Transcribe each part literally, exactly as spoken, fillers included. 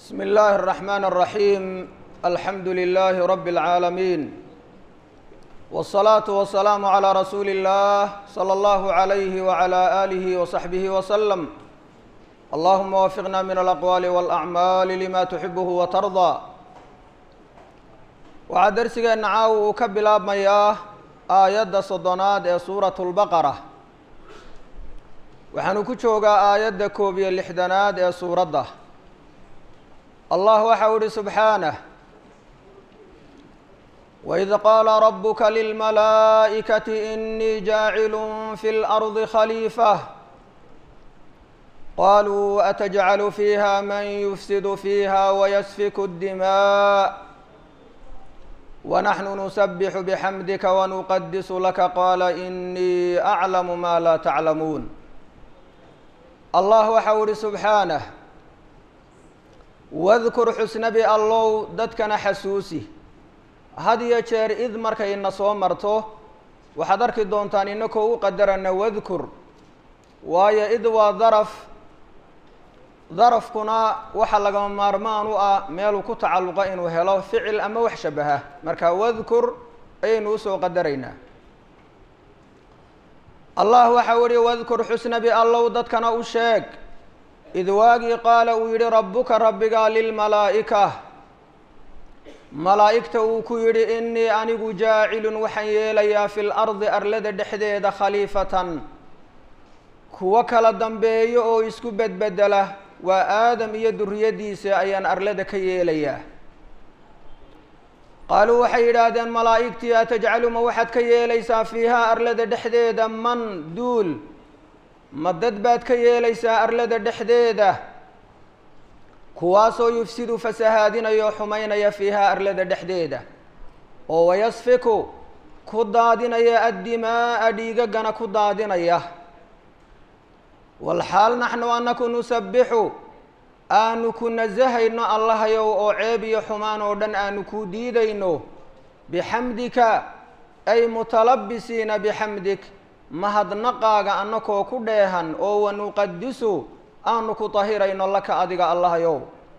بسم الله الرحمن الرحيم الحمد لله رب العالمين والصلاة والسلام على رسول الله صلى الله عليه وعلى آله وصحبه وسلم اللهم وفقنا من الأقوال والأعمال لما تحبه وترضى waxaa darsigeena caawa uu ka bilaabmayaa aayadda soddonaad ee suuratu lbaqara waxaanu ku joogaa aayadda koob iyo lixdanaad ee suuradda allah waxa uu ihi subxaanah waid qaala rabuka lilmalaa'ikati inii jaacilun fi lardi khaliifah qaluu atajcalu fiiha man yufsidu fiiha wayasfiku اddimaa ونحن نسبح بحمدك ونقدس لك قال إني أعلم ما لا تعلمون الله وحور سبحانه واذكر حسن بالله ددكنا حسوسي هذه يشير إذ مركي النصو مرته وحضرك دونتان إنكو قدرنا واذكر ويا إذ وظرف ظرفkuna waxa laga maarmaan u ah meel ku tacalluqa inuu helo ficil ama wax shabaha marka wadhkur aynu soo qadaraynaa allah waxa wari wadhkur husna bi allah dadkana u sheeg idwaagi qaala uu yiri rabbuka rabbiga lil malaa'ika malaa'ikta uu ku yiri inni anigu jaa'ilun waxaan yeelayaa fil ardi arlada dhexdeeda khaliifatan kuwa kala dambeeyo oo isku badbedela waa aadam iyo duriyadiisa ayaan arlada ka yeelayaa qaaluu waxay yidhaahdeen malaa'igtii atajcalu ma waxaad ka yeelaysaa fiihaa arlada dhexdeeda man duul ma dad baad ka yeelaysaa arlada dhexdeeda kuwaasoo yufsidu fasahaadinayo xumaynaya fiihaa arlada dhexdeeda oo wayasfiku ku daadinaya addimaa'a dhiigagana ku daadinaya والحال نحن أنكم نسبح أنكم نزهينا الله يو أو عيب يحمان ودن أنكم ديدينو بحمدك أي متلبسين بحمدك مهد نقاق أنكم كدهن أو نقدسوا أنكم طهيرين لك أدق الله يو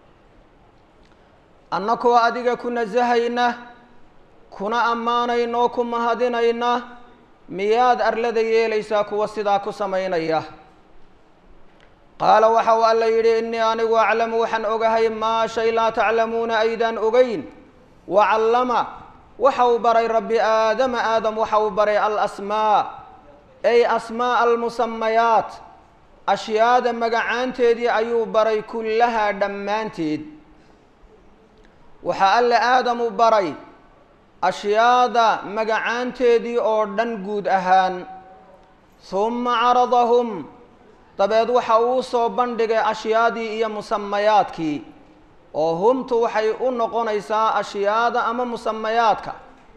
أنكم أدق كنا زهينا كنا أمانين وكم مهدينينا مياد أرلدي ليساك وصداك سمينيه qaala waxa uu alla yidhi innii anigu aclamu waxaan ogahay maa shay laa taclamuuna aydaan ogeyn wacallama waxa uu baray rabbi aadama aadam waxa uu baray alasmaa ay asmaa almusamayaat ashyaada magacaanteedii ayuu baray kullahaa dhammaanteed waxa alle aadam u baray ashyaada magacaanteedii oo dhan guud ahaan humma caradahum dabeed waxa uu soo bandhigay ashyaadii iyo musamayaadkii oo humtu waxay u noqonaysaa ashyaada ama musamayaadka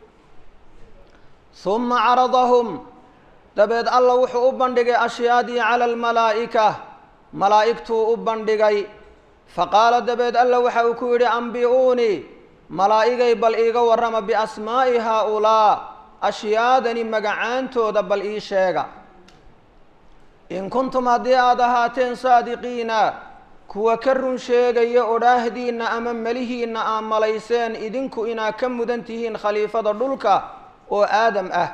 humma caradahum dabeed alla wuxuu u bandhigay ashyaadii cala almalaa'ika malaa'igtuu u bandhigay faqaala dabeed alla waxa uu ku yidhi ambi'uunii malaa'igay bal iiga warrama biasmaa'i haa-ulaa ashyaadani magacaantooda bal ii sheega in kuntum haddii aada ahaateen saadiqiina kuwa ka run sheegaya odhaahdiinna ama melihiinna aa malayseen idinku inaa ka mudan tihiin khaliifada dhulka oo aadam ah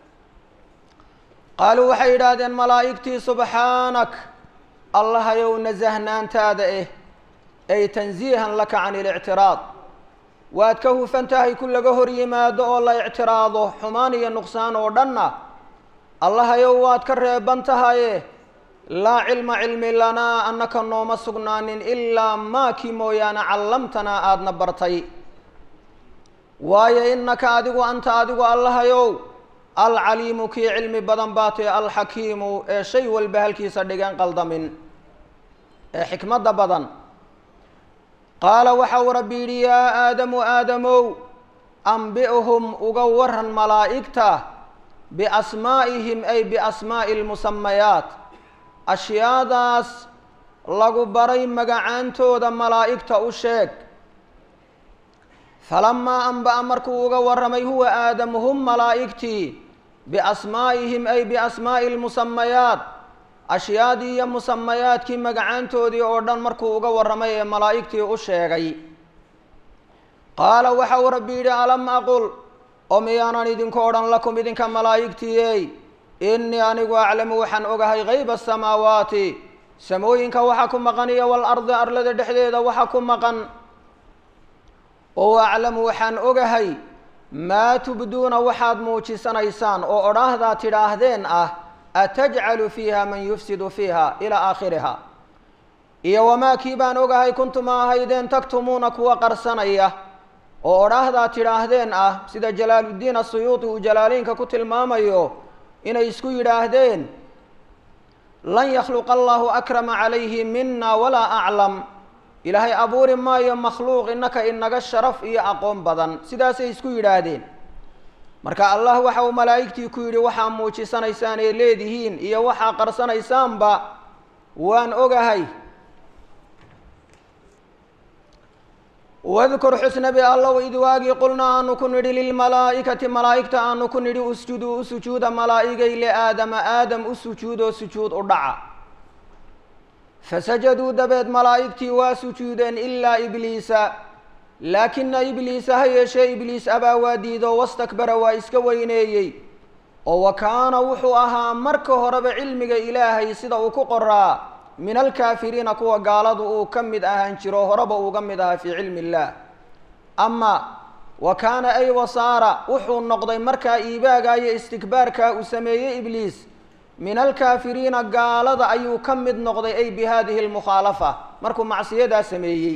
qaaluu waxay yidhaahdeen malaa'igtii subxaanak allahayow nasahnaantaada eh ay tansiihan laka can ilictiraad waad ka hufan tahay ku laga hor yimaado oo la ictiraado xumaan iyo nuqsaan oo dhanna allahayow waad ka reeban tahaye laa cilma cilmi lanaa annaka nooma sugnaanin ilaa maakii mooyaane callamtanaa aadna bartay waayo innaka adigu anta adigu allahayow alcaliimu kii cilmi badan baatay alxakiimu ee shay walba halkiisa dhigan qaldamin ee xikmadda badan qaala waxa uu rabbi yidhi yaa aadamu aadamow ambi'hum uga waran malaa'igta biasmaa'ihim ay biasmaa'i lmusamayaat ashyaadaas lagu baray magacaantooda malaa'igta u sheeg falamaa anba'a markuu uga warramay huwa aadam hum malaa'igtii biasmaa'ihim ay biasmaa'i lmusamayaat ashyaadii iyo musamayaadkii magacaantoodii oo dhan markuu uga warramay ee malaa'igtii u sheegay qaala waxa uu rabbi yidhi alam aqul oo miyaanan idinku odhan lakum idinka malaa'igtiiyey innii anigu aclamu waxaan ogahay hayba asamaawaati samooyinka waxa ku maqan iyo waalardi arlada dhexdeeda waxa ku maqan oo aclamu waxaan ogahay maa tubduuna waxaad muujisanaysaan oo odhaahdaa tidhaahdeen ah atajcalu fiiha man yufsidu fiiha ilaa aakhiriha iyo wamaa kii baan ogahay kuntuma ahaydeen taktumuuna kuwa qarsanaya oo odhaahdaa tidhaahdeen ah sida jalaaluddiin asuyuuti uu jalaaliinka ku tilmaamayo inay isku yidhaahdeen lan yakhluqa allahu akrama calayhi mina walaa aclam ilaahay abuuri maayo makhluuq innaka inaga sharaf iyo aqoon badan sidaasay isku yidhaahdeen marka allah waxa uu malaa'igtii ku yidhi waxaa muujisanaysaan ee leedihiin iyo waxaa qarsanaysaanba waan ogahay wadkur xusnabi allow id waagii qulnaa aanu ku nidhi lilmalaa'ikati malaa'igta aanu ku nidhi usjuduu u sujuuda malaa'igay liaadama aadam u sujuudoo sujuud u dhaca fasajaduu dabeed malaa'igtii waa sujuudeen ilaa ibliisa laakina ibliisa ha yeeshee ibliis abaa waa diido wastakbara waa iska weyneeyey oo wa kaana wuxuu ahaa marka horeba cilmiga ilaahay sida uu ku qoraa min alkaafiriina kuwa gaaladu uu ka mid ahaan jiro horeba uuga mid ahaa fii cilmi illaah ama wa kaana ay wasaara wuxuu noqday markaa iibaagaa iyo istikbaarkaa uu sameeyey ibliis min alkaafiriina gaalada ayuu ka mid noqday ay bi hadihi almukhaalafa markuu macsiyadaa sameeyey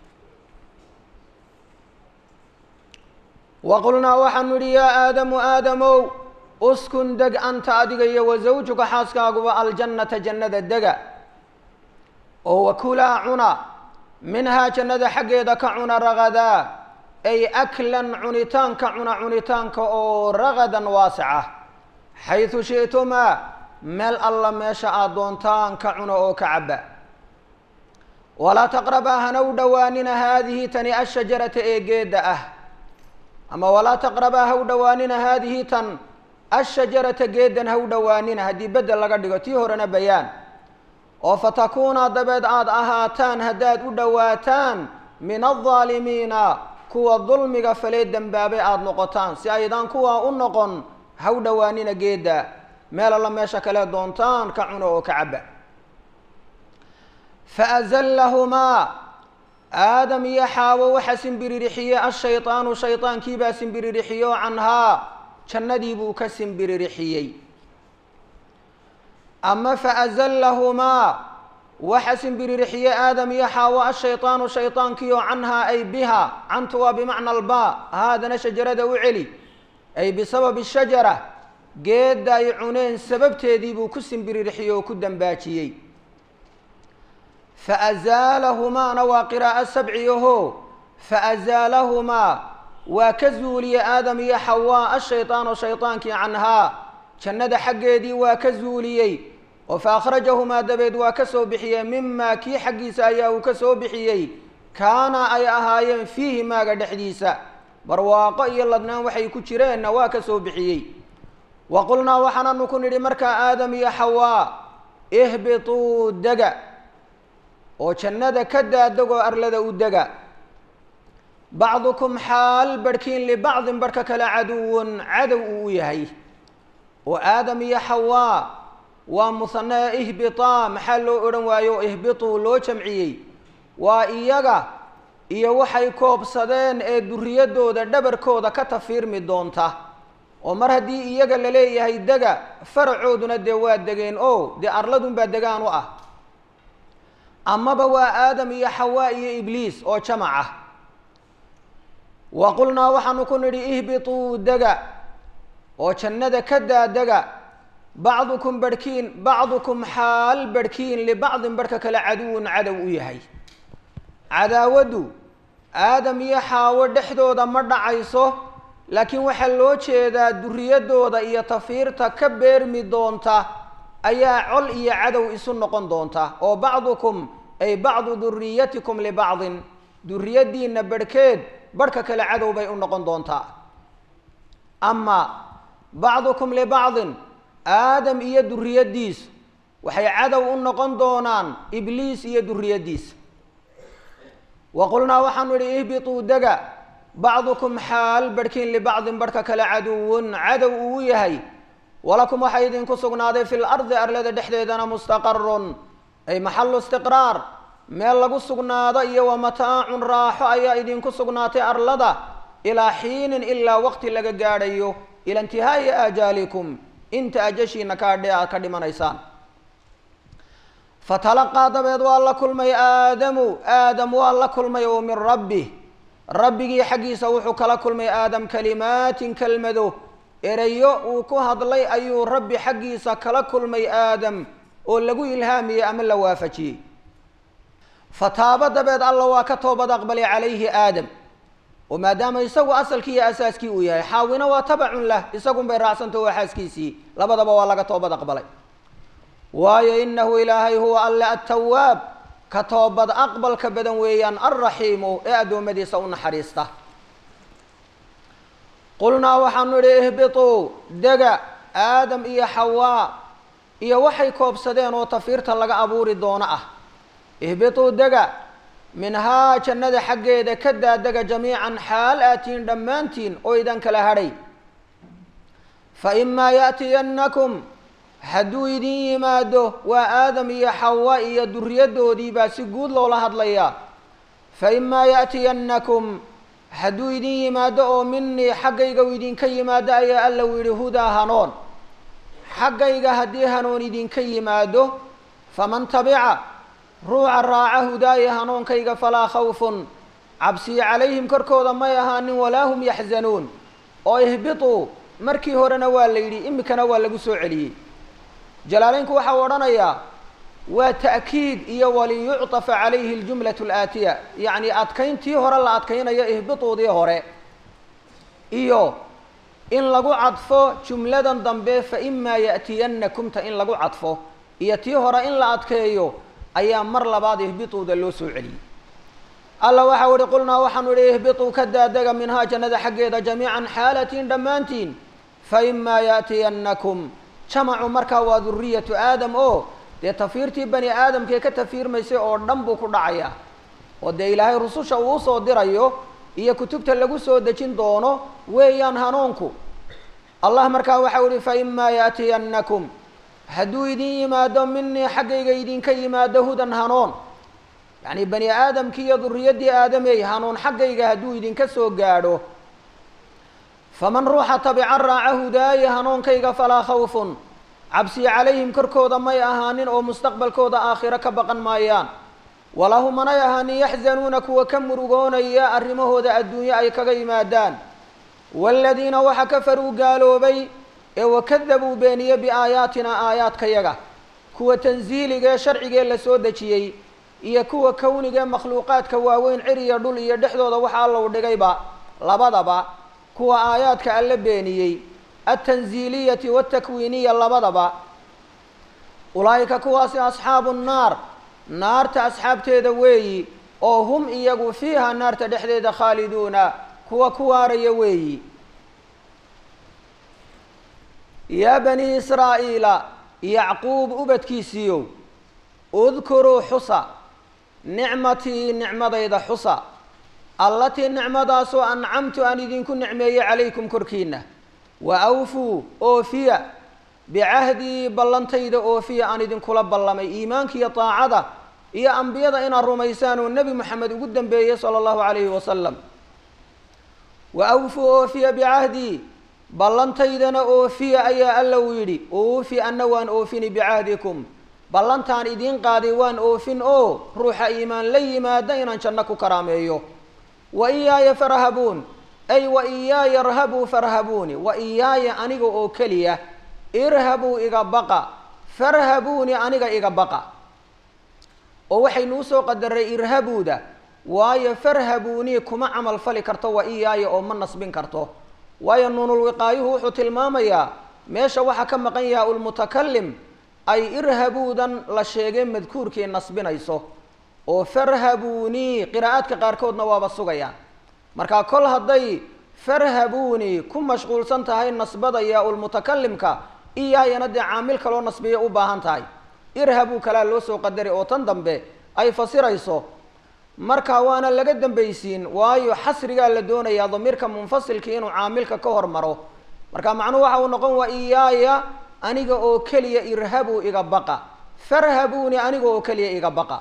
wa qulnaa waxaanu idhi yaa aadamu aadamow uskun deg anta adiga iyo wa zawjuka xaaskaaguba aljannata jannada dega oo wakulaa cuna minhaa jannada xaggeeda ka cuna ragadaa ay aklan cunitaanka cuna cunitaanka oo ragadan waasica xaysu shi'tumaa meel alla meesha aad doontaan ka cuna oo ka cabba walaa taqrabaa hana u dhowaanina haadihi tani ashajarata ee geedda ah ama walaa taqrabaa ha u dhowaanina haadihi tan ashajarata geeddan ha u dhowaanina haddii beddel laga dhigo tii horena bayaan oo fatakuuna dabeed aada ahaataan haddaad u dhowaataan min aldaalimiina kuwa dulmiga falee dembaabay aada noqotaan si aydaan kuwaa u noqon ha u dhowaanina geedda meel alla meesha kale doontaan ka cuno oo ka cabba faazallahumaa aadam iyo xaawo waxa simbiririxiyey ashaydaanu shaydaankiibaa simbiririxiyey oo canhaa jannadii buu ka simbiririxiyey ama faazallahumaa waxa simbiririxiyey aadam iyo xaawo ashaydaanu shaydaankii oo canhaa ay biha cantu waa bimacna albaa haadana shajarada u celi ay bisababi shajara geedda ay cuneen sababteedii buu ku simbiririxiyey oo ku dambaajiyey faazaalahumaana waa qiraa'o sabciyaho faazaalahumaa waa ka zuuliyey aadam iyo xawaa ashaydaanu shaydaankii canhaa jannada xaggeedii waa ka zuuliyey oo fa akhrajahumaa dabeed waa ka soo bixiyey mimaa kii xaggiisa ayaa uu ka soo bixiyey kaana ay ahaayeen fiihi maaga dhexdiisa barwaaqo iyo ladnaan waxay ku jireenna waa ka soo bixiyey wa qulnaa waxaananu ku nidhi markaa aadam iyo xawaa ihbituu dega oo jannada ka daadegoo arlada u dega bacdukum xaal barhkiin libacdin barhka kale caduwun cadow uu u yahay oo aadam iyo xawaa waa musanaa ihbitaa maxaa loo odhan waayo ihbituu loo jamciyey waa iyaga iyo waxay koobsadeen ee duriyadooda dhabarkooda ka tafiirmi doonta oo mar haddii iyaga la leeyahay dega faracooduna dee waa degeen oo dee arladunbaa degaan u ah amaba waa aadam iyo xawaa iyo ibliis oo jamac ah wa qulnaa waxaanu ku nidhi ihbituu dega oo jannada ka daadega bacdukum barhkiin bacdukum xaal barhkiin libacdin barhka kale caduwun cadow u yahay cadaawaddu aadam iyo xaawo dhexdooda ma dhacayso laakiin waxaa loo jeedaa duriyadooda iyo tafiirta ka beermi doonta ayaa col iyo cadow isu noqon doonta oo bacdukum ay bacdu duriyatikum libacdin duriyaddiina barhkeed barhka kale cadow bay u noqon doontaa ama bacdukum libacdin aadam iyo duriyaddiisu waxay cadow u noqon doonaan ibliis iyo duriyadiisa. waqulnaa waxaanu idhi ihbituu dega bacdukum xaal barhkiin libacdin barhka kale caduwun cadow uu yahay, walakum waxaa idinku sugnaaday fi lardi arlada dhexdeedana mustaqarun ay maxalu istiqraar, meel lagu sugnaado iyo wa mataacun raaxo ayaa idinku sugnaatay arlada ilaa xiinin ilaa waqti laga gaadhayo ila intihaa'i aajaalikum inta ajashiina kaadhe aad ka dhimanaysaan. fatalaqaa dabeed waa la kulmay aadamu aadam waa la kulmay oo min rabbih rabbigii xaggiisa wuxuu kala kulmay aadam kalimaatin kelmado erayo uu ku hadlay ayuu rabbi xaggiisa kala kulmay aadam oo lagu ilhaamiyey ama la waafajiyey. fataaba dabeed alla waa ka toobad aqbalay calayhi aadam, oo maadaama isagu asalkii iyo asaaskii uu yahay, xaawina waa tabacun lah, isagun bay raacsantao waa xaaskiisii, labadaba waa laga toobad aqbalay. waayo inahu ilaahay huwa alle attawaab ka toobad aqbalka badan weeyaan alraxiimu ee addoommadiisa u naxariista. qulnaa waxaanu idhi ihbituu dega aadam iyo xawaa iyo waxay koobsadeen oo tafiirta laga abuuri doono ah. ihbituu dega minhaa jannada xaggeeda ka daadega jamiican xaal aatiin dhammaantiin oo idan kala hadhay. fa imaa yaatiyannakum hadduu idin yimaado, waa aadam iyo xawa iyo duriyaddoodii baa si guud loola hadlayaa. fa imaa yaatiyannakum hadduu idin yimaado oo minii xaggayga u idinka yimaado ayaa alla u yidhi hudaa hanuun, xaggayga haddii hanuun idinka yimaado, faman tabica ruuca raaca hudaaya hanuunkayga falaa khawfun cabsiya calayhim korkooda may ahaanin walaa hum yaxzanuun. oo ihbituu markii horena waa la yidhi, imikana waa lagu soo celiyey. jalaaleynku waxa uu odhanayaa waa ta'kiid iyo waliyucطafa calayhi اljumlaة اlaatiya, yacni adkayntii hore la adkaynayo ihbituudii hore iyo in lagu cadfo jumladan dambe faimaa yaأtiyannakumta in lagu cadfo iyo tii hore in la adkeeyo ayaa mar labaad ihbituuda loo soo celiyey. alla waxa u ihi qulnaa waxaanu idhi ihbituu ka daadega minhaa jannada xaggeeda jamiican xaalatiin dhammaantiin, faimaa yaأtiyannakum jamacu markaa waa duriyatu aadam oo dee tafiirtii bani aadamkee ka tafiirmaysay oo dhan buu ku dhacayaa, oo dee ilaahay rususha uu usoo dirayo iyo kutubta lagu soo dejin doono weeyaan hanuunku. allah markaa waxau ihi faimaa yaatiyannakum hadduu idin yimaado minii xaggayga idinka yimaado hudan hanuun, yacni bani aadamkii iyo duriyaddii aadamey hanuun xaggayga hadduu idinka soo gaadho, faman ruuxa tabica raaca hudaaya hanuunkayga falaa khawfun cabsiya calayhim korkooda may ahaanin oo mustaqbalkooda aakhiro ka baqan maayaan, walaa hum manay ahaanin yaxzanuuna kuwa ka murugoonaya arrimahooda adduunye ay kaga yimaadaan. waaladiina waxa kafaruu gaaloobay ee wakadabuu beeniye biaayaatina aayaadkayaga, kuwa tansiiligee sharcigee la soo dejiyey iyo kuwa kownigee makhluuqaadka waaweyn ciriya dhul iyo dhexdooda waxa alla u dhigayba, labadaba kuwa aayaadka alla beeniyey altanziiliyati waaltakwiiniya labadaba, ulaa'ika kuwaasi asxaabu nnaar naarta asxaabteeda weeyi, oo hum iyagu fiiha naarta dhexdeeda khaaliduuna kuwa ku waaraya weeyi. yaa banii israa'iila yacquub ubadkiisiiyow udkuruu xusa nicmatii nicmadayda xusa, allatii nicmadaasoo ancamtu aan idinku nicmeeyey calaykum korkiinna, wa awfuu oofiya bicahdii ballantayda oofiya aan idinkula ballamay, iimaanka iyo taacada iyo ambiyada inaad rumaysaan oo nebi moxamed ugu dambeeyey sala allahu calayhi wasalam. wa awfuu oofiya bicahdii ballantaydana oofiya ayaa alla uu yidhi, oofi anna waan oofini bicahdikum ballantaan idiin qaaday waan oofin oo ruuxa iimaan la yimaada inaan janno ku karaameeyo. wa iyaaya farhabuun ay wa iyaaya irhabuu farhabuuni, wa iyaaya aniga oo keliya irhabuu iga baqa, farhabuuni aniga iga baqa. oo waxaynu usoo qadaray irhabuuda waayo farhabuuni kuma camal fali karto wa iyaaya oo ma nasbin karto, waayo nuunul wiqaayuhu wuxuu tilmaamayaa meesha waxa ka maqan yaha ulmutakalim ay irhabuudan la sheegay madkuurkii nasbinayso, oo farhabuuni qiraa'aadka qaarkoodna waaba sugayaan. markaa kol hadday farhabuuni ku mashquulsan tahay nasbada yaa ulmutakalimka iyaayana dee caamil kaloo nasbiya u baahan tahay, irhabuu kalaa loo soo qadaray oo tan dambe ay fasirayso marka waana laga dambaysiin waayo xasrigaa la doonayaa damiirka munfasilka inuu caamilka ka hormaro marka macnuhu waxa uu noqon wa iyaaya aniga oo keliya irhabuu iga baqa farhabuuni aniga oo keliya iga baqa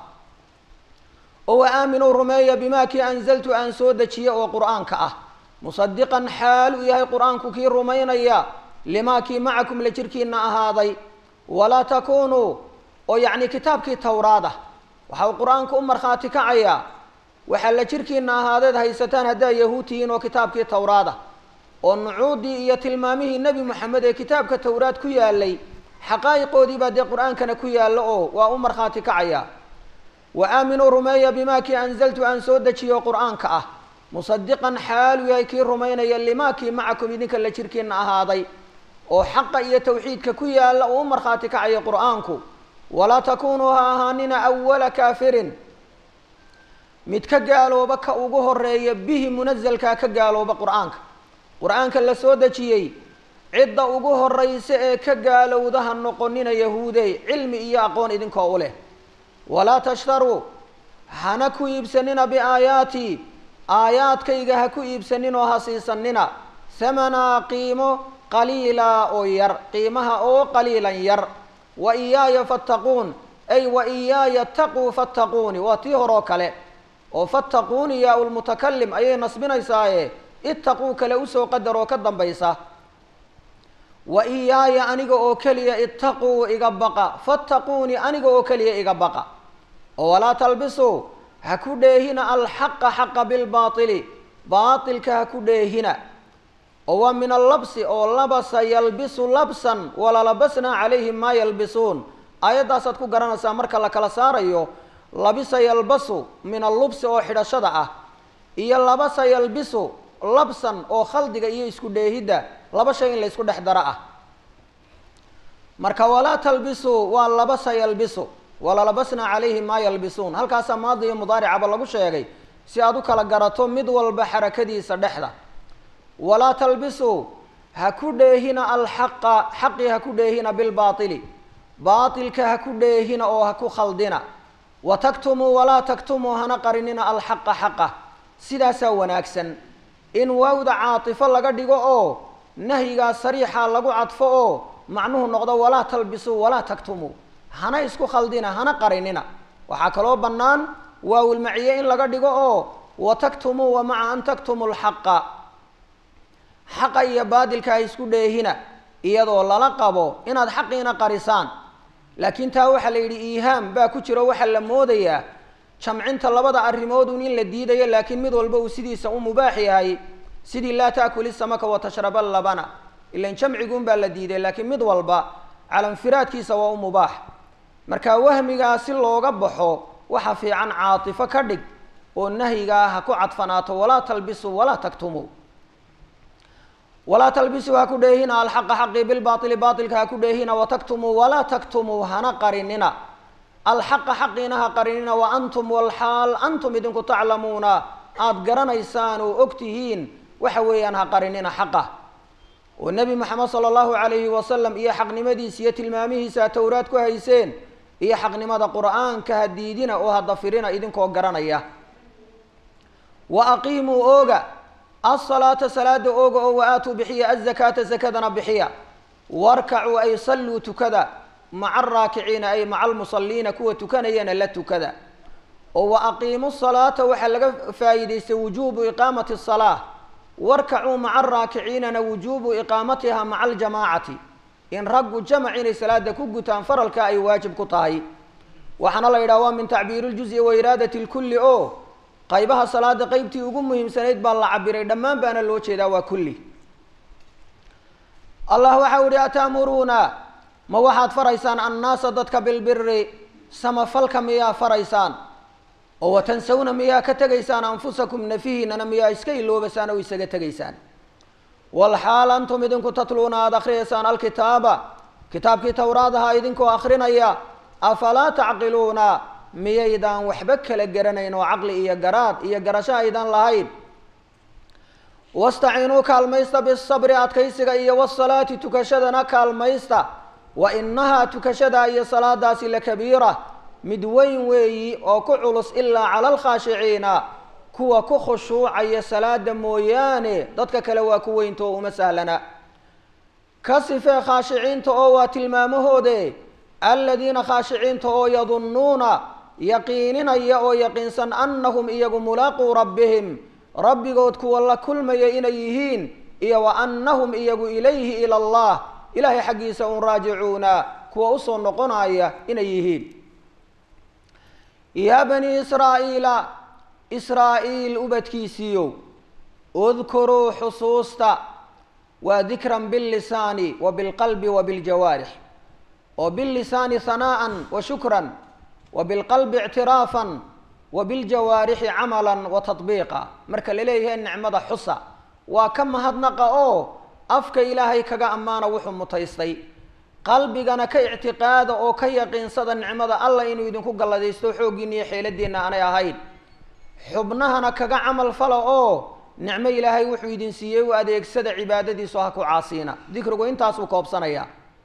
oo wa aaminuu rumeeya bimaa kii anzaltu aan soo dejiye oo qur'aanka ah musadiqan xaal uu yahay qur'aanku kii rumaynaya limaa kii macakum la jirkiina ahaaday walaa takunuu oo yacni kitaabkii tawraada waxa uu qur'aanku u markhaati kacayaa waxaa la jirkiina ahaadeed haysataan haddaa yahuud tihiin oo kitaabkii tawraada oo nucuudii iyo tilmaamihii nebi moxamed ee kitaabka tawraad ku yaalay xaqaa'iqoodii baa dee qur'aankana ku yaalla oo waa u markhaati kacaya wa aaminuu rumeeya bimaa kii anzaltu aan soo dejiyo qur'aanka ah musadiqan xaalu yahay kii rumaynaya limaa kii macakum idinka la jirkiina ahaaday oo xaqa iyo tawxiidka ku yaalla uu u markhaati kacaya qur'aanku walaa takunuu ha ahaanina awala kaafirin mid ka gaalooba ka ugu horeeya bihi munazalkaa ka gaalooba qur'aanka qur'aanka la soo dejiyey cidda ugu horeysa ee ka gaalowda ha noqonina yahuudey cilmi iyo aqoon idinkoo u leh walaa tashtaruu hana ku iibsanina biaayaatii aayaadkayga ha ku iibsanin oo ha siisanina hamanaa qiimo qaliila oo yar qiimaha oo qaliilan yar wa iyaaya fattaquun ay wa iyaaya taquu fattaquuni waa tii horoo kale oo fattaquuni yaa ulmutakalim ayay nasbinaysaaye ittaquu kale usoo qadar oo ka dambaysa wa iyaaya aniga oo keliya ittaquu iga baqa fattaquuni aniga oo keliya iga baqa oo walaa talbisuu ha ku dheehina alxaqa xaqa bilbaatili baatilka ha ku dheehina oo waa min allabsi oo labasa yalbisu labsan walalabasnaa calayhim maa yalbisuun aayaddaasaad ku garanaysaa marka la kala saarayo labisa yalbasu min allubsi oo xidhashada ah iyo labasa yalbisu labsan oo khaldiga iyo isku dheehidda laba shay in la isku dhex daro ah marka walaa talbisuu waa labasa yalbisu walalabasnaa calayhim maa yalbisuun halkaasaa maadi iyo mudaaricaba lagu sheegay si aad u kala garato mid walba xarakadiisa dhexda walaa talbisuu ha ku dheehina alxaqa xaqii ha ku dheehina bilbaatili baatilka ha ku dheehina oo ha ku khaldina wa taktumuu walaa taktumuu hana qarinina alxaqa xaqa sidaasaa wanaagsan in waawda caatifo laga dhigo oo nahyigaa sariixa lagu cadfo oo macnuhu noqdo walaa talbisuu walaa taktumuu hana isku khaldina hana qarinina waxaa kaloo bannaan waawilmaciye in laga dhigo oo wa taktumuu wa maca an taktumuu lxaqa xaqa iyo baadilka ha isku dheehina iyadoo lala qabo inaad xaqiina qarisaan laakiin taa waxaa la yidhi iihaam baa ku jiro waxaa la moodayaa jamcinta labada arrimoodun in la diidayo laakiin mid walba uu sidiisa u mubaax yahay sidii laa taakuli samaka watashraba labana ilan jamciguun baa la diiday laakiin mid walba calanfiraadkiisa waa u mubaax marka wahmigaa si looga baxo waxa fiican caatifo ka dhig oo nahyigaa ha ku cadfanaato walaa talbisuu walaa taktumuu walaa talbisuu ha ku dheehina alxaqa xaqii bilbaaili baailka ha ku dheehina wataktumuu walaa taktumuu hana qarinina alxaqa xaqiina ha qarinina wa antum walxaal antum idinku taclamuuna aada garanaysaan oo og tihiin waxa weeyaan ha qarinina xaqa oo nebi moxamed sala allahu calayhi wasalam iyo xaqnimadiisa iyo tilmaamihiisa towraad ku hayseen iyo xaqnimada qur'aanka ha diidina oo ha dafirina idinkoo garanaya wa aqiimuu ooga asalaata salaada ooga oo wa aatuu bixiya azakaata zakadana bixiya warkacuu ay salluu tukada maca araakiciina ay maca almusaliina kuwa tukanayana la tukada oo wa aqiimu salaata waxaa laga faa'iidaystay wujuubu iqaamati asalaa warkacuu maca araakiciinana wujuubu iqaamatiha maca aljamaacati in raggu jamac inay salaada ku gutaan faralka ay waajib ku tahay waxaana la yidhaha waa min tacbiiri ljuzi wa iraadati lkulli o qaybaha salaada qeybtii ugu muhiimsanayd baa la cabiray dhammaan baana loo jeedaa waa kulli allah waxau yihi ataamuruuna ma waxaad faraysaan annaasa dadka bilbiri samafalka miyaa faraysaan oo watansawna miyaa ka tegaysaan anfusakum nafihiinana miyaa iska iloobaysaan oo isaga tegaysaan walxaal antum idinku tatluuna aada akhriyaysaan alkitaaba kitaabkii towraadaha idinkoo akhrinaya afalaa tacqiluuna miyaydaan waxba kala garanayn oo caqli iyo garaad iyo garasho aydan lahayn wastaciinuu kaalmaysta bisabri adkaysiga iyo wasalaati tukashadana kaalmaysta وإنها تكشدا أي صلاة داسي لكبيرة مدوين وي أو كعلص إلا على الخاشعين كوا كخشوع أي صلاة موياني ضدك كلوا كوين تو مسالنا كصف خاشعين تو تلمامه دي الذين خاشعين تو يظنون يقيننا يا يقينسا أنهم إيجو ملاقو ربهم ربي قد كوا الله كل ما يينيهين إيا وأنهم إيجو إليه إلى الله إلهي حقيسا راجعون كوا أصون نقنايا إنيهين يا بني إسرائيل إسرائيل أبتكيسيو اذكروا حصوصتا وذكرا باللسان وبالقلب وبالجوارح وباللسان ثناء وشكرا وبالقلب اعترافا وبالجوارح عملا وتطبيقا مركل إليه النعمة حصة وكم هدنق أو أفك إلهي كغا أمانا وحو متيستي قلبنا كاعتقاد أو كيقين صدى النعمة الله إنو يدنكو قال لدي استوحوقيني حيلدينا أنا يا هايد حبناهنا كغا عمل فلا أو نعمة إلهي وحو يدن سيئي وأديك سدى عبادة دي سوهاكو عاصينا ذكركو انتاسو كوبسانا يا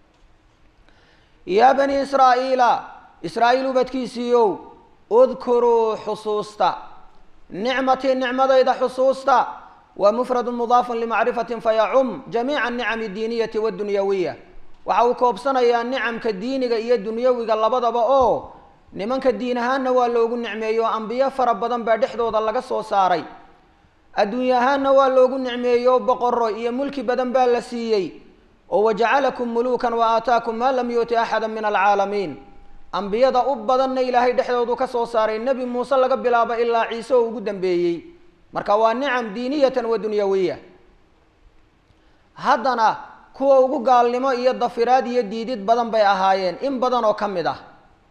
يا بني إسرائيل إسرائيل بتكيسيو اذكروا حصوصتا نعمة نعمة إذا حصوصتا ومفرد مضاف لمعرفة فيعم جميع النعم الدينية والدنيوية وعو كوبسنا يا النعم كالدينية إيا الدنيوية اللبضة بأو نمان كالدينها نوالوغو النعميو أنبياء فربضان بادحدو ضلق السوساري الدنيا نوالوغو النعميو بقرر إيا ملك بدن بالسيي وجعلكم ملوكا وآتاكم ما لم يؤت أحدا من العالمين أنبياء أبضان إلهي دحدو كسوساري النبي موسى لقب بلابا إلا عيسى وقدن بيي مركوا نعم دينية ودنيوية هذانا كوا ugu gaalnimo iyo dafiraad iyo diidid badan bay ahaayeen in badan oo kamid ah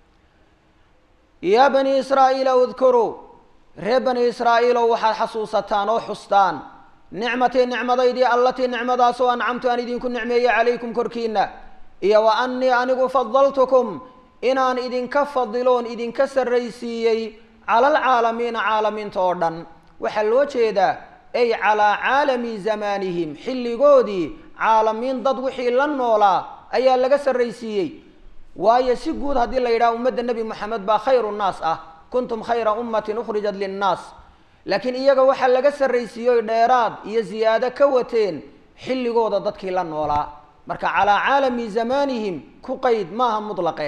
ya bani israa'iil udhkuru reer bani israa'iil waxa xasuusataan oo xustaan nicmati nicmadaydi allati nicmadaas oo an'amtu aan idinku nicmeeyay calaykum korkiina iyo wa anni anigu fadaltukum inaan idinka fadiloon idinka sarraysiiyay cala alcaalamiin caalamiinta oo dhan waxa loo jeedaa ay ala caalami zamanihim xilligoodii caalamiin dad wixii la noolaa ayaa laga sarraysiiyay waayo si guud hadii la yiraahdo ummadda nabi maxamed baa khayru naas ah kuntum khayra ummatin ukhrijat lin naas laakiin iyaga waxa laga sarraysiiyay dheeraad iyo ziyaado ka wateen xilligooda dadkii la noolaa marka ala caalami zamanihim ku qayd maaha mutlaqe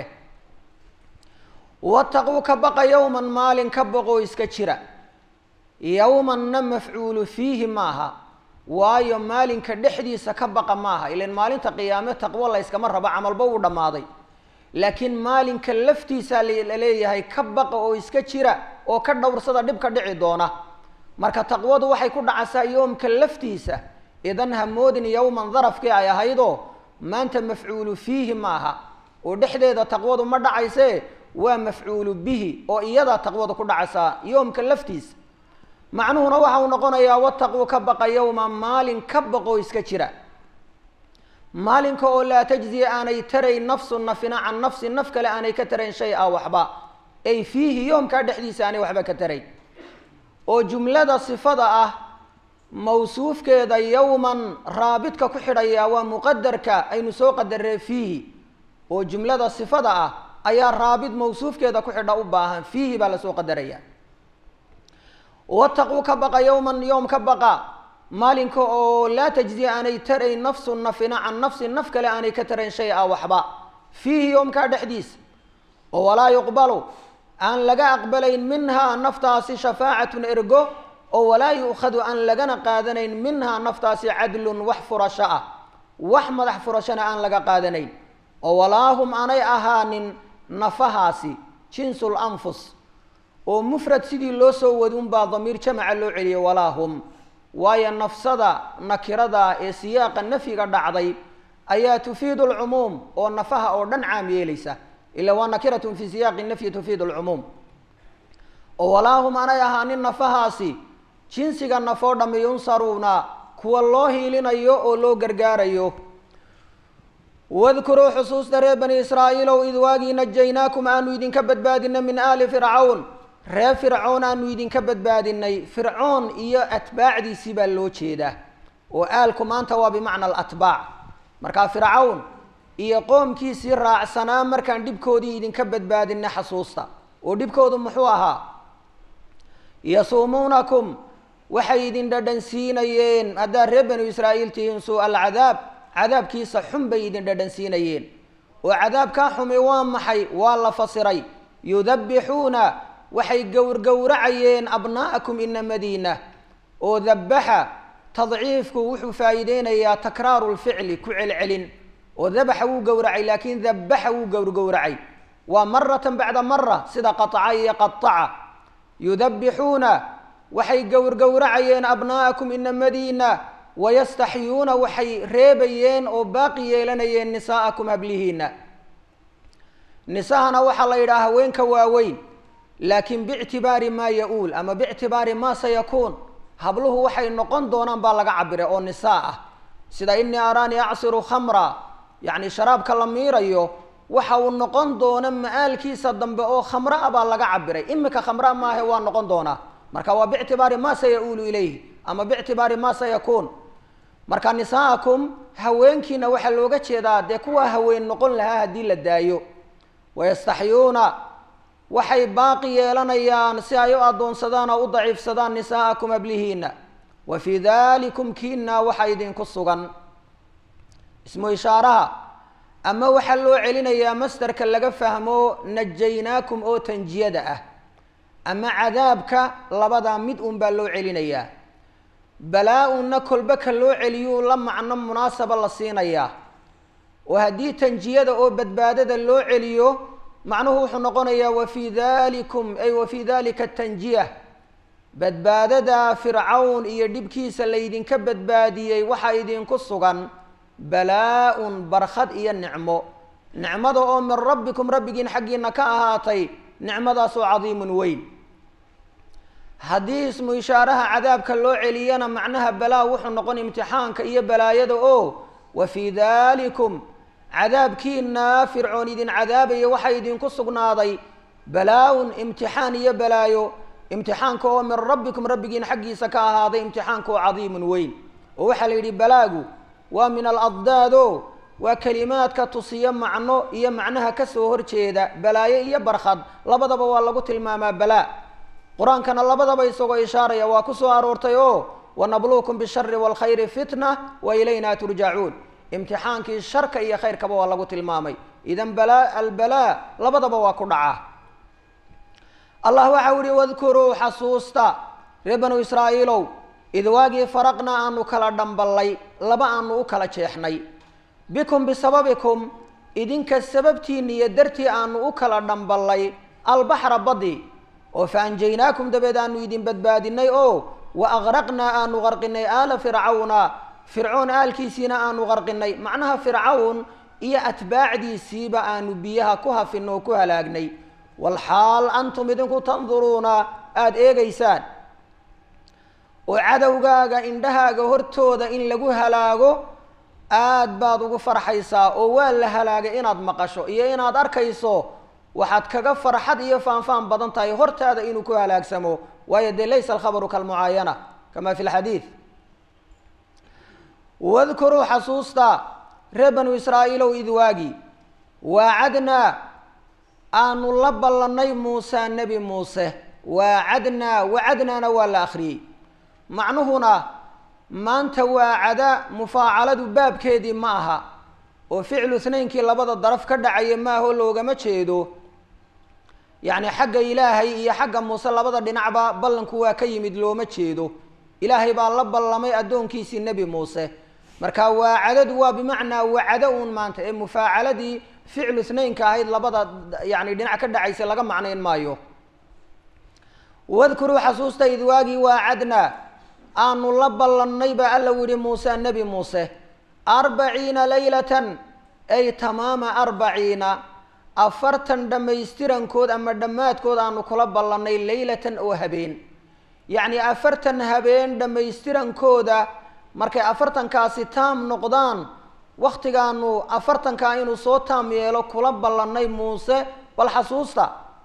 wattaqu ka baqa yawman maalin ka baqo iska jira يوما مفعول فيه ماها وايو مالين كدحدي سكبق ماها إلى مالين تقيامه تقوى الله يسكمر ربع عمل بو دماضي لكن مالين كلفتي سالي إليه هي كبق أو يسكتشرا أو كدور صدى دب كدعي دونه مركا تقوى دو waxay ku dhacaysaa يوم كلفتيسا إذن همودن يوما ظرف كي يا هيدو ما أنت مفعول فيه ماها ودحديدا تقوى دو ما dhacayse ومفعول به أو إيدا تقوى دو ku dhacaysaa يوم كلفتيس معنونا وحاو نقونا واتقوا كبق يوما مال كبقوا اسكتشرا مال كو لا تجزي اني تري نفس نفنا عن نفس النفك لاني كترين شيئا وحبا اي فيه يوم كدحديس اني وحبا كتري او جمله صفه اه موصوف كذا يوما رابطك كخيريا ومقدرك اي سو قدر فيه او جمله صفه اه ايا رابط موصوف كذا كخيدا u baahan فيه بلا سو قدريا واتقوا كبقى يوما يوم كبقى مالك أو لا تجزي أني تري نفس نفنا عن نفس النفك لأني كترين شيئا وحبا فيه يوم كاد حديث ولا يقبل أن لقى أقبلين منها نفتاس شفاعة إرجو ولا يؤخذ أن لقنا قادنين منها نفتاس عدل وحفر شاء وحمد حفر شنا أن لقى قادنين ولا هم أني أهان نفهاسي جنس الأنفس ومفرد سيدي لو سو ودون با ضمير جمع لو علي ولا هم واي النفسدا نكردا سياق النفي دعدي ايا تفيد العموم او نفها او دن عام يليسا الا ونكره في سياق النفي تفيد العموم ولا هم انا يهان نفهاسي جنسيغا نفو دم ينصرونا كو الله هيلينيو او لو غرغاريو واذكروا حصوص در بني اسرائيل واذ واغي نجيناكم ان يدين كبدبادنا من آل فرعون رee fircoon aanu idinka badbaadinay fircoon iyo atbaacdiisii baa loo jeedaa oo aalku maanta waa bimacna alatbaac markaa fircoon iyo qoomkiisii raacsanaa markaan dhibkoodii idinka badbaadinay xasuusta oo dhibkoodu muxuu ahaa yasuumuunakum waxay idin dhadhansiinayeen haddaad reer banu israa'iil tihiin suu alcadaab cadaabkiisa xun bay idin dhadhansiinayeen oo cadaabkaa xumi waa maxay waa la fasiray yudabbixuuna waxay gowrgowracayeen abnaa'akum inamadiina oo dabbaxa tadciifku wuxuu faa'iideynayaa takraaru lficli ku celcelin oo dabaxa wuu gowracay laakiin dabbaxa wuu gowrgowracay waa maratan bacda mara sida qaطca iyo qaطaca yudabbixuuna waxay gowrgowracayeen abnaa'akum inamadiina wayastaxyuuna waxay reebayeen oo baaqi yeelanayeen nisaa'akum hablihiina nisahana waxaa la yidhaha haweenka waaweyn laakiin biictibaari maa ya-uul ama biictibaari maa sayakuun habluhu waxay noqon doonaan baa laga cabiray oo nisaa ah sida inii araanii acsiru khamra yacni sharaabka la miirayo waxa uu noqon doona ma-aalkiisa dambe oo khamra a baa laga cabiray imika khamra maahe waa noqon doonaa marka waa biictibaari maa saya-uulu ilayhi ama biictibaari maa sayakuun marka nisaakum haweenkiina waxaa looga jeedaa dee kuwaa haween noqon lahaa haddii la daayo wayastaxyuuna waxay baaqi yeelanayaan si ay u addoonsadaan oo u daciifsadaan nisaa'akum hablihiina wa fii dalikum kiina waxaa idinku sugan ismu ishaaraha ama waxaa loo celinayaa masdarka laga fahmo najaynaakum oo tanjiyada ah ama cadaabka labadaa mid un baa loo celinayaa balaa-una kolba ka loo celiyuu la macno munaasaba la siinayaa oo haddii tanjiyada oo badbaadada loo celiyo macnuhu wuxuu noqonayaa wafii dalikum ay wafii dalika tanjiya badbaadada fircawn iyo dhibkiisa laydinka badbaadiyey waxaa idinku sugan balaa-un barkhad iyo nicmo nicmada oo min rabbikum rabbigiin xaggiina ka ahaatay nicmadaasoo cadiimun weyn haddii ismu ishaaraha cadaabka loo celiyana macnaha balaa wuxuu noqon imtixaanka iyo balaayada oo wa fii dalikum cadaabkiina fircoon idin cadaabaya waxaa idinku sugnaaday balaa-un imtixaan iyo balaayo imtixaanka oo min rabbikum rabbigiin xaggiisa ka ahaaday imtixaanka oo cadiimun weyn oo waxaa la yidhi balaagu waa min aladdaad o waa kelimaadka tusiyo macno iyo macnaha kasoo horjeeda balaayo iyo barkhad labadaba waa lagu tilmaamaa balaa qur-aankana labadaba isagoo ishaaraya waa ku soo aroortay oo wanabluukum bishari waalkhayri fitna wa ilayna turjacuun imtixaankii sharka iyo khayrkaba waa lagu tilmaamay idan balaa albalaa labadaba waa ku dhacaa allah waxa u yihi wadkuruu xasuusta reer banu israa'iilow id waagii faraqnaa aanu kala dhamballay laba aanu u kala jeexnay bikum bisababikum idinka sababtiina iyo dartii aanu u kala dhamballay albaxra badi oo fa anjaynaakum dabeed aanu idin badbaadinay oo wa aqraqnaa aanu qarqinay aala fircawna fircoon aalkiisiina aanu qarqinay macnaha fircawn iyo atbaacdiisiiba aanu biyaha ku hafino oo ku halaagnay walxaal antum idinku tanduruuna aada eegaysaan oo cadowgaaga indhahaaga hortooda in lagu halaago aad baad ugu farxaysaa oo waa la halaagay inaad maqasho iyo inaad arkayso waxaad kaga farxad iyo faanfaan badan tahay hortaada inuu ku halaagsamo waayo dee laysa alkhabaru kalmucaayana kama fi lxadiid wadkuruu xasuusta reer banu israa'iilow id waagi waacadnaa aanu la ballanay muusa nebi muuse waacadnaa wacadnaana waa la akhriyey macnuhuna maanta waacada mufaacaladu baabkeedii ma aha oo ficlu ithnaynkii labada daraf ka dhacaya maaho loogama jeedo yacni xagga ilaahay iyo xagga muuse labada dhinacba ballanku waa ka yimid looma jeedo ilaahay baa la ballamay addoonkiisii nebi muuse marka waacadadu waa bimacnaa wacado uun maanta ee mufaacaladii ficlu ithnaynka ahayd labada yani dhinac ka dhacaysa laga macnayn maayo wadkuruu xasuusta id waagii waacadnaa aanu la ballannay baa alla u yihi muuse nebi muuse arbaciina laylatan ay tamaama arbaciina afartan dhammaystirankood ama dhammaadkood aanu kula ballannay laylatan oo habeen yacni afartan habeen dhammaystirankooda markay afartankaasi taam noqdaan waktigaanu afartankaa inuu soo taam yeelo kula ballannay muuse bal xasuusta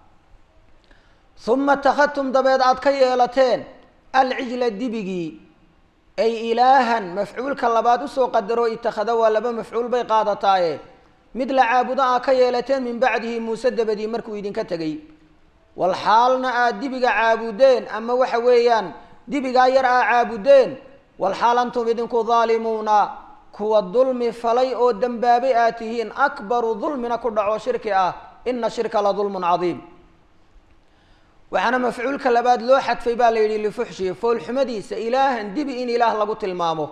uma takhadtum dabeed aad ka yeelateen alcijla dibigii ay ilaahan mafcuulka labaad usoo qadaro itakhada waa laba mafcuul bay qaadataaye mid la caabudo aa ka yeelateen min bacdihi muuse dabadii markuu idinka tegey walxaalna aad dibiga caabudeen ama waxa weeyaan dibigaa yar aa caabudeen walxaal antum idinku daalimuuna kuwa dulmi falay oo dembaabay aad tihiin akbaru dulmina ku dhaco shirki ah ina shirka la dulmun cadiim waxaana mafcuulka labaad loo xadfay baa la yidhi lifuxshi foolxumadiisa ilaahan dibi in ilaah lagu tilmaamo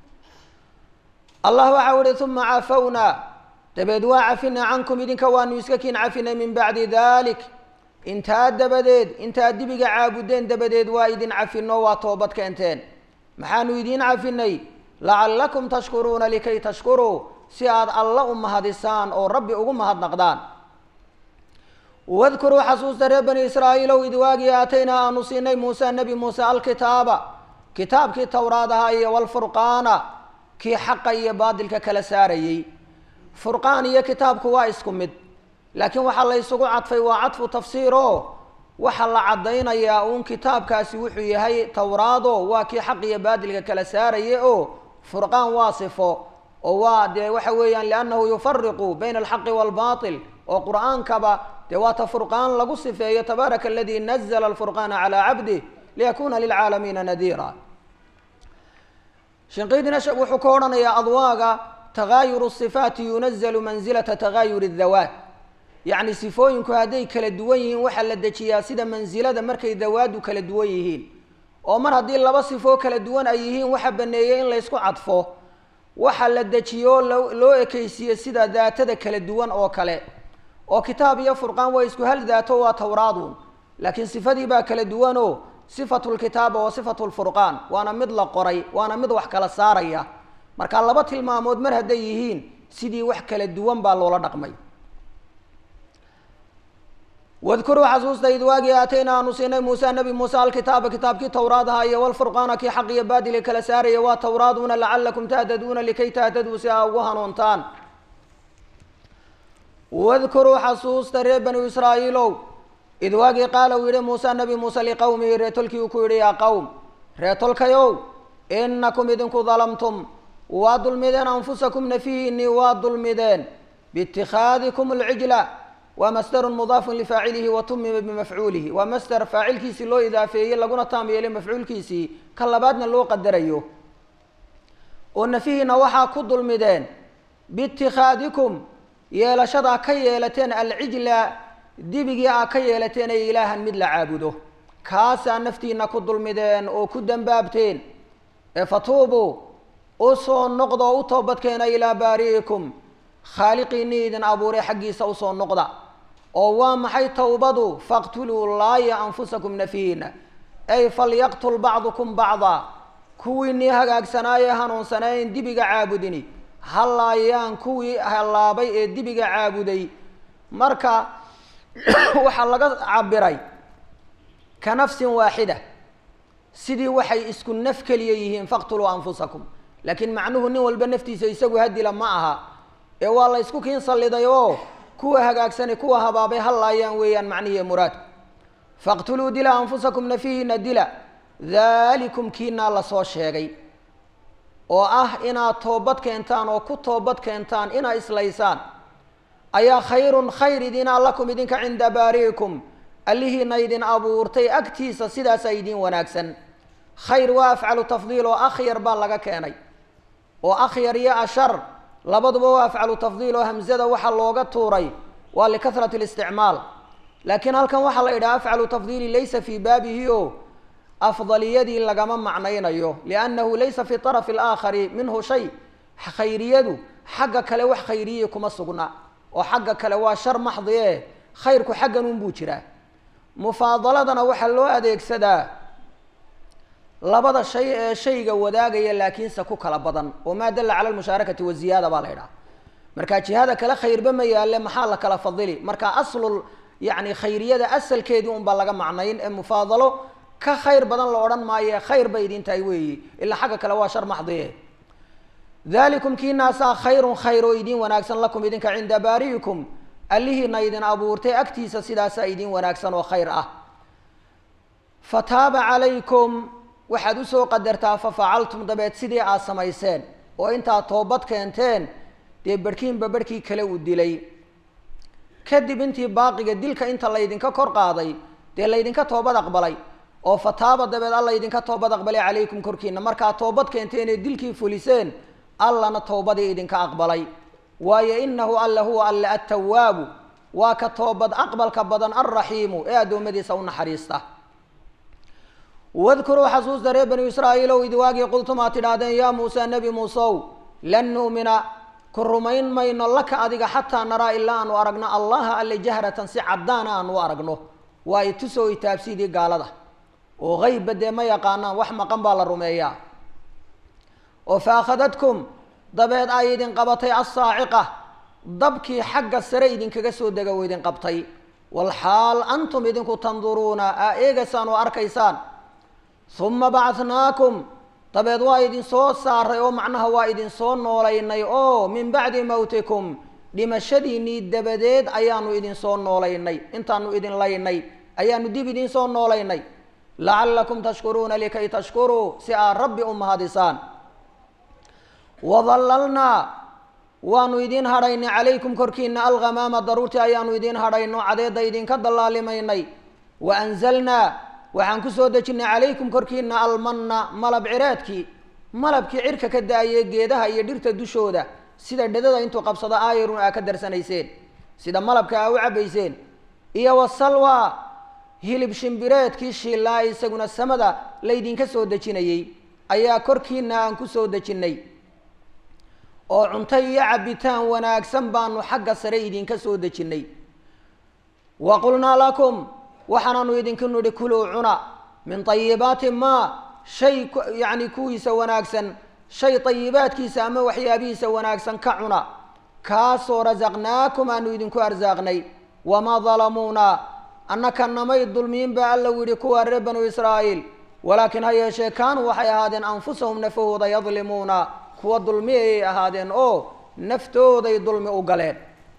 allah waxa u ihi uma cafawnaa dabeed waa cafinay cankum idinka waanu iska kiin cafinay min bacdi dalik intaa dabadeed intaa dibiga caabudeen dabadeed waa idin cafino waa toobad keenteen maxaanu idiin cafinay lacallakum tashkuruuna likay tashkuruu si aad alla u mahadisaan oo rabbi ugu mahadnaqdaan wadkuruu xasuusta reer bani israa'iilow id waagii aataynaa aanu siinay muuse nebi muuse alkitaaba kitaabkii towraad ahaa iyo walfurqaana kii xaqa iyo baadilka kala saarayey furqaan iyo kitaabku waa isku mid laakiin waxaa la isugu cadfay waa cadfu tafsiir oo waxaa la caddaynayaa uun kitaabkaasi wuxuu yahay towraado waa kii xaq iyo baadilka kala saarayay oo furqaan waa sifo oo waa dee waxa weeyaan liannahu yufariqu bayna alxaqi waalbaatil oo qur'aankaba dee waata furqaan lagu sifeeyo tabaaraka aladii nazla alfurqaana calaa cabdih liyakuna lilcaalamiina nadiira shinqiidina wuxuu ka odhanayaa adwaaga tagaayuru sifaati yunazalu mansilata tagaayuri dawaat yacni sifooyinku hadday kala duwan yihiin waxaa la dejiyaa sida mansilada markay dawaadu kala duwan yihiin oo mar haddii laba sifoo kala duwan ay yihiin waxa baneeyey in laysku cadfo waxa la dejiyo loo ekeysiiye sida daatada kala duwan oo kale oo kitaab iyo furqaan waa isku hal daato waa towraadun laakiin sifadii baa kala duwanoo sifatu lkitaaba wa sifatu lfurqaan waana mid la qoray waana mid wax kala saaraya marka laba tilmaamood mar hadday yihiin sidii wax kala duwan baa loola dhaqmay wadkuruu xasuusta id waagii aatayna aanu siinay muuse nebi muuse alkitaaba kitaabkii towraad ahaa iyo walfurqaana kii xaq iyo baadili kala saaraya waa towraaduna lacalakum tahtaduuna likay tahtaduu si aa ugu hanuuntaan wadkuruu xasuusta reer banu israa'iilow id waagii qaala uu yihi muuse nebi muuse liqowmihi reetolkii uu ku yidhi yaa qowm reetolkayow inakum idinku dalamtum waa dulmideen anfusakum nafihiinii waa dulmideen biitikhaadikum alcijla waa masdarun mudaafun lifaacilihi wa tumima bimafcuulihi waa masder faacilkiisii loo idaafeeyey laguna taam yeelay mafcuulkiisii ka labaadna loo qadarayo oo nafihiina waxaa ku dulmideen biitikhaadikum yeelashadaa ka yeelateen alcijla dibigii aa ka yeelateen ay ilaahan mid la caabudo kaasaa naftiina ku dulmideen oo ku dembaabteen ee fatuubuu u soo noqda oo u toobadkeena ilaa baari'ikum khaaliqiinii idin abuuray xaggiisa usoo noqda oo waa maxay towbadu faqtuluu laaya anfusakum nafihiina ay falyaqtul bacdukum bacda kuwiinii hagaagsanaaye hanuunsanayn dibiga caabudini ha laayaan kuwii hallaabay ee dibiga caabuday marka waxaa laga cabiray ka nafsin waaxida sidii waxay isku naf keliya yihiin faqtuluu anfusakum laakiin macnuhu nin walba naftiisa isagu hadila ma aha ee waa la isku kiin salliday oo kuwa hagaagsanay kuwa habaabay ha laayaan weeyaan macnihiiyo muraadku faqtuluu dila anfusakum nafihiina dila daalikum kiinaa lasoo sheegay oo ah inaad toobad keentaan oo ku toobad keentaan inaad islaysaan ayaa khayrun khayr idinaa lakum idinka cinda baari'ikum allihiina idin abuurtay agtiisa sidaasaa idin wanaagsan khayr waa afcalu tafdiil oo akhyar baa laga keenay oo akhyar iyo ashar labaduba waa afcalu tafdiil oo hamzada waxaa looga tuuray waa likahrati listicmaal laakiin halkan waxaa la yidhaha afcalu tafdiili laysa fii baabihi o afdaliyadii lagama macnaynayo liannahu laysa fi طarafi alaakhari minhu shay khayriyadu xagga kale wax khayriyi kuma sugna oo xagga kale waa shar maxdi e khayrku xaggan un buu jiraa mufaadaladana waxaa loo adeegsadaa labada shay ee shayga wadaagaya laakiinse ku kala badan oo maa dalla cala almushaarakati waziyaada baa la yidhaha marka jihada kale khayrba ma yaalle maxaa la kala fadili marka aslul yacni khayriyada asalkeedii unbaa laga macnayn ee mufaadalo ka khayr badan la odhan maaye khayr bay idin tahay weeyi ilaa xagga kale waa shar maxdiye dalikum kiinaasaa khayrun khayr oo idin wanaagsan lakum idinka cinda baari'ikum allihiina idin abuurtay agtiisa sidaasaa idin wanaagsan oo khayr ah fataaba calaykum waxaad usoo qadartaa fafacaltum dabeed sidii aad samayseen oo intaad toobad keenteen dee barhkiinba barhkii kale uu dilay kadib intii baaqiga dilka inta laydinka kor qaaday dee laydinka toobad aqbalay oo fataaba dabeed alla idinka toobad aqbalay calaykum korkiina markaa toobad keenteen ee dilkii fuliseen allana toobadii idinka aqbalay waayo inahu alla huwa alla attawaabu waa ka toobad aqbalka badan alraxiimu ee addoommadiisa u naxariista wadkuruu xasuusta reer banu israa'iil ow idiwaagii qultum aad tidhaahdeen yaa muuse nebi muusew lan nu'mina ku rumayn mayno laka adiga xataa naraa ilaa aanu aragno allaha alle jahratan si caddaana aanu u aragno waa itusoo itaabsidii gaalada oo qeybba dee ma yaqaanaan wax maqan baa la rumeeyaa oo fa akhadadkum dabeed ay idin qabatay assaaciqa dabkii xagga sare idinkaga soo dega oo idin qabtay walxaal antum idinku tanduruuna aa eegaysaan oo arkaysaan uma bacathnaakum dabeed waa idin soo saaray oo macnaha waa idin soo noolaynay oo min bacdi mawtikum dhimashadiinnii dabadeed ayaanu idin soo noolaynay intaanu idin laynay ayaanu dib idin soo noolaynay lacallakum tashkuruuna likay tashkuruu si aad rabbi u mahadisaan wadallalnaa waanu idin hadhaynay calaykum korkiina alghamaama daruurtii ayaanu idin hadhayno cadeedda idinka dallaalimaynay wa anzalnaa waxaan ku soo dejinnay calaykum korkiina almanna malab cireedkii malabkii cirka ka da-ayay geedaha iyo dhirta dushooda sida dhedada intuu qabsado aayarun aa ka darsanayseen sida malabka aa u cabbayseen iyo wasalwa hilib shimbireedkii shiilaa isaguna samada laydinka soo dejinayey ayaa korkiina aan ku soo dejinnay oo cunto iyo cabbitaan wanaagsan baanu xagga sare idinka soo dejinnay wa qulnaa lakum waxaanaanu idinku nidhi kuluu cuna min tayibaati maa shay yacni kuwiisa wanaagsan shay tayibaadkiisa ama waxyaabihiisa wanaagsan ka cuna kaasoo rasaqnaakum aanu idinku arsaaqnay wamaa dalamuuna annaka namay dulmiin baa alla yidhi kuwa reer banu israa'iil walaakin ha yeeshee kaanuu waxay ahaadeen anfusahum nafahooda yadlimuuna kuwa dulmi ayay ahaadeen oo naftooday dulmi u galeen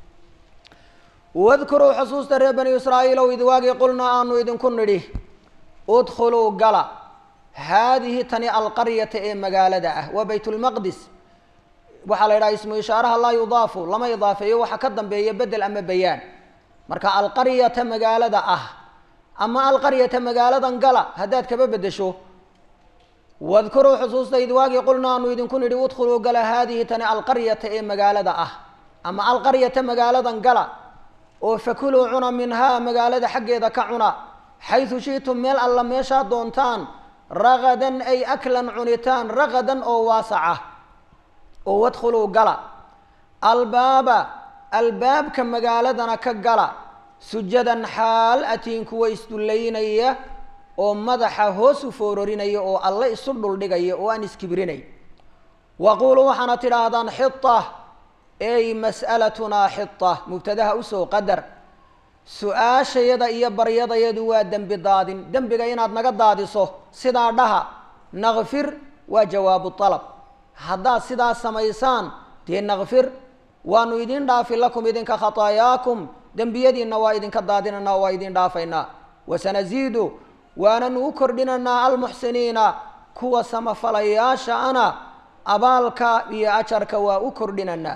wadkuruu xusuusta reer bani israa'iil ow idiwaagii qulnaa aanu idinku nidhi udkhuluu gala haadihi tani alqaryata ee magaalada ah waa baytulmaqdis waxaa la yidhaha ismu ishaaraha laa yudaafu lama idaafeeyo waxa ka dambeeya bedel ama bayaan marka alqaryata magaalada ah ama alqaryata magaaladan gala haddaad kaba bedesho wadkuruu xusuusta idwaagii qulnaa aanu idinku nidhi udkhuluu gala haadihi tani alqaryata ee magaalada ah ama alqaryata magaaladan gala oo fakuluu cuna minhaa magaalada xaggeeda ka cuna xaysu shi'tum meel alla meeshaa doontaan ragadan ay aklan cunitaan ragadan oo waasaca oo wadkhuluu gala albaaba albaabka magaaladana ka gala sujadan xaal atiin kuwa isdullaynaya oo madaxa hoos u foorarinaya oo alle isu dhuldhigaya oo aan iskibrinay waquuluu waxaana tidhaahdaan xita ey mas'alatunaa xita mubtadaha usoo qadar su-aashayada iyo baryadayadu waa dembi daadin dembiga inaad naga daadiso sidaa dhaha nakfir waa jawaabu alab haddaad sidaa samaysaan dee nakfir waanu idin dhaafi lakum idinka khataayaakum dembiyadiinna waa idinka daadinanaa waa idin dhaafaynaa wasanaziidu waananu u kordhinaynaa almuxsiniina kuwa samafalayaasha ana abaalka iyo ajarka waa u kordhinaynaa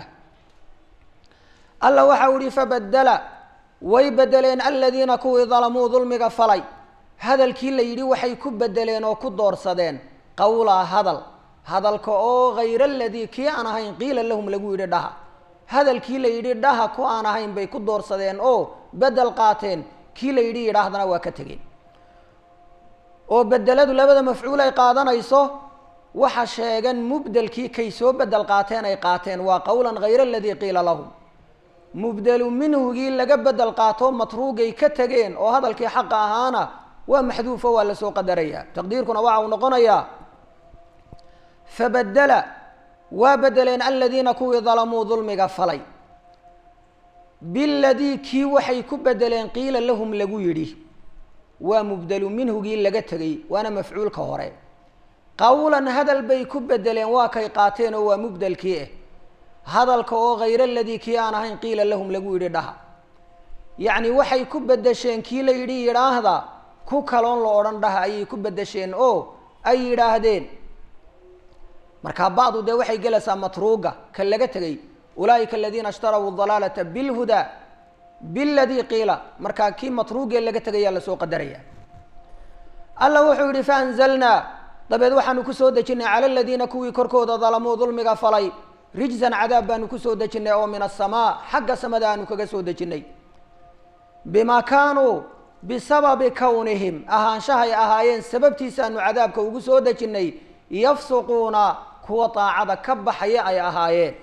alla waxa u ihi fabadela way bedeleen aladiina kuwii dalamuu dulmiga falay hadalkii la yidhi waxay ku bedeleen oo ku doorsadeen qawlaa hadal hadalka oo hayra aladii kii aan ahayn qiila lahum lagu yidhi dhaha hadalkii la yidhi dhaha ku aan ahayn bay ku doorsadeen oo bedel qaateen kii la yidhi yidhaahdana waa ka tegeen oo bedeladu labada mafcuul ay qaadanayso waxa sheegan mubdelkii kay soo bedel qaateen ay qaateen waa qawlan hayra aladii qiila lahum mubdelu minhugii laga bedel qaato matruugay ka tegeen oo hadalkii xaqa ahaana waa maxduufo waa lasoo qadarayaa taqdiirkuna waxa uu noqonayaa fabadela waa bedeleen aladiina kuwii dalamuu dulmiga falay biladii kii waxay ku bedeleen qiila lahum lagu yidhi waa mubdelu minhugii laga tegay waana mafcuulka hore qawlan hadal bay ku bedeleen waa kay qaateen oo waa mubdelkii ah hadalka oo hayra aladii kii aan ahayn qiila lahum lagu yidhi dhaha yacni waxay ku bedesheen kii la yidhi yidhaahda ku kaloon la odhan dhaha ayay ku bedesheen oo ay yidhaahdeen markaa bacdu dee waxay gelaysaa matruuga ka laga tegay ulaa'ika aladiina ishtarawuu dalaalata bilhudaa biladii qiila markaa kii matruugee laga tegayaa lasoo qadaraya alla wuxuu yidhi faanzalnaa dabeed waxaanu ku soo dejinnay cala aladiina kuwii korkooda dalamuu dulmiga falay rijzan cadaab baanu ku soo dejinnay oo min asamaa xagga samada aanu kaga soo dejinnay bimaa kaanuu bisababi kownihim ahaanshahay ahaayeen sababtiisaanu cadaabka ugu soo dejinnay yafsuquuna kuwa daacada ka baxaya ay ahaayeen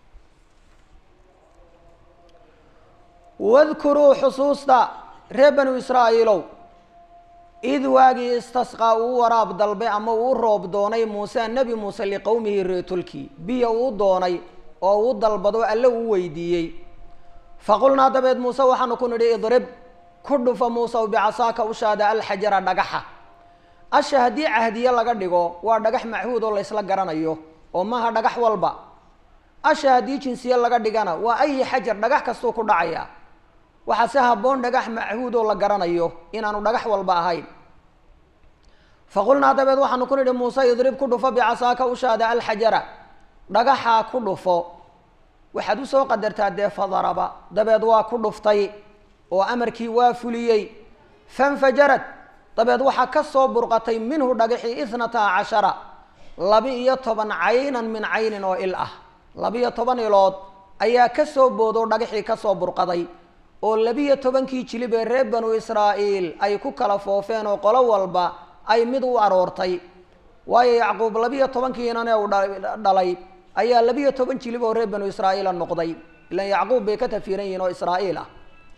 wadkuruu xusuusta reer banu israa'iilow id waagii istasqaa uu waraab dalbay ama uu roob doonay muuse nebi muuse liqowmihi reetulkii biyo uu doonay oo uu dalbado alle uu weydiiyey faqulnaa dabeed muuse waxaanu ku nidhi idrib ku dhufa muusew bicasaaka ushaada alxajara dhagaxa asha haddii cahdiye laga dhigo waa dhagax machuud oo laysla garanayo oo maaha dhagax walba asha haddii jinsiye laga dhigana waa ayi xajar dhagax kastuu ku dhacaya waxaa si habboon dhagax machuud oo la garanayo inaanu dhagax walba ahayn faqulnaa dabeed waxaanu ku nidhi muuse idrib ku dhufo bicasaaka ushaada alxajara dhagaxaa ku dhufo waxaad usoo qadartaa dee fadaraba dabeed waa ku dhuftay oo amarkii waa fuliyey fanfajarad dabeed waxaa ka soo burqatay minhu dhagaxii ithnata cashara laba-iyo toban caynan min caynin oo il ah laba-iyo toban ilood ayaa ka soo boodoo dhagaxii ka soo burqaday oo labiyo tobankii jilib ee reer banu israa'iil ay ku kala foofeen oo qolo walba ay mid u aroortay waayo yacquub labiyo tobankiinane uu dhalay ayaa labiyo toban jilib oo reer banu israa'iila noqday ilaan yacquub bay ka tafiiran yihiin oo israa'iil ah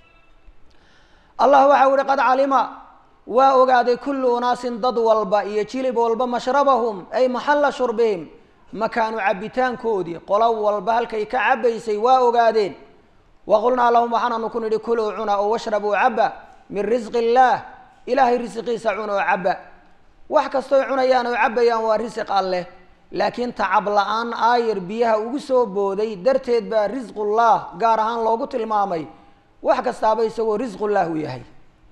allah waxau yihi qad calima waa ogaaday kullu unaasin dad walba iyo jilib walba mashrabahum ay maxalla shurbihim makaanu cabbitaankoodii qolo walba halkay ka cabbaysay waa ogaadeen waqulnaa lahum waxaananu ku nidhi kuluu cuna oo washrabuu cabba min risqi illaah ilaahay risiqiisa cuna oo cabba wax kastoy cunayaan oo cabbayaan waa risiq alleh laakiin tacab la-aan aayar biyaha ugu soo booday darteed baa risqullah gaar ahaan loogu tilmaamay wax kastaaba isagoo risqullah u yahay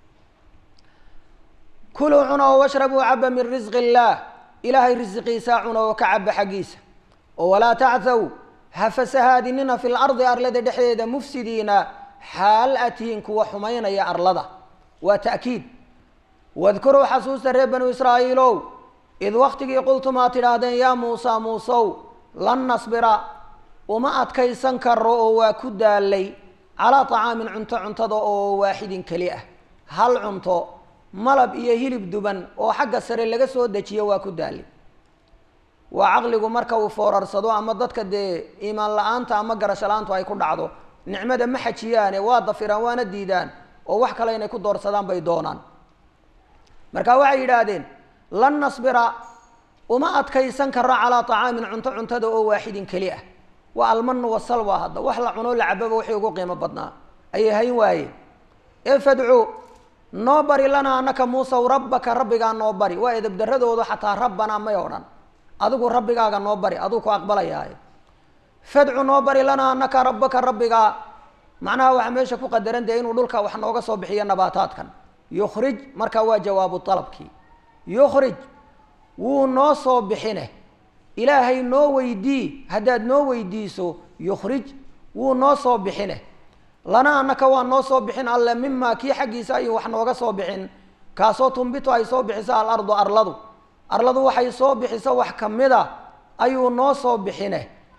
kuluu cuna oo washrabuu cabba min risqi illaah ilaahay risiqiisa cuna oo ka cabba xaggiisa oo walaa tacthaw ha fasahaadinina fi lardi arlada dhexdeeda mufsidiina xaal atihiin kuwa xumaynaya arlada waa ta'kiid wadkuruu xasuusta reer banu israa'iilow id waktigii qultum aad tidhaahdeen yaa muusa muusow lan nasbira uma adkaysan karo oo waa ku daalay calaa طacaamin cunto cuntada oo waaxidin keli ah hal cunto malab iyo hilib duban oo xagga sare laga soo dejiyo waa ku daalay waa caqligu marka uu foorarsado ama dadka dee iimaan la-aanta ama garasho la-aantu ay ku dhacdo nicmada ma xajiyaane waa dafiraan waana diidaan oo wax kale inay ku doorsadaan bay doonaan marka waxay yidhaahdeen lan nasbira uma adkaysan karo calaa طacaamin cunto cuntada oo waaxidin keli ah waa almanu wasalwa hadda wax la cuno la cababa wixii ugu qiimo badnaa ayay hayn waayeen ee fadcuu noo bari lanaa anaka muusaw rabbaka rabbigaa noo bari waa edabdaradooda xataa rabbanaa may odhan adigu rabbigaaga noo bari aduu ku aqbalayaaye fadcu noo bari lanaa anaka rabbaka rabbigaa macnaha waxaa meesha ku qadaran dee inuu dhulka wax nooga soo bixiyo nabaataadkan yukhrij markaa waa jawaabu dalabkii yukhrij wuu noo soo bixine ilaahay noo weydii haddaad noo weydiiso yukhrij wuu noo soo bixine lana anaka waa noo soo bixin alle mimaa kii xaggiisa ayuu wax nooga soo bixin kaasoo tumbitu ay soo bixiso alardu arladu arladu waxay soo bixiso wax kamida ayuu noo soo bixine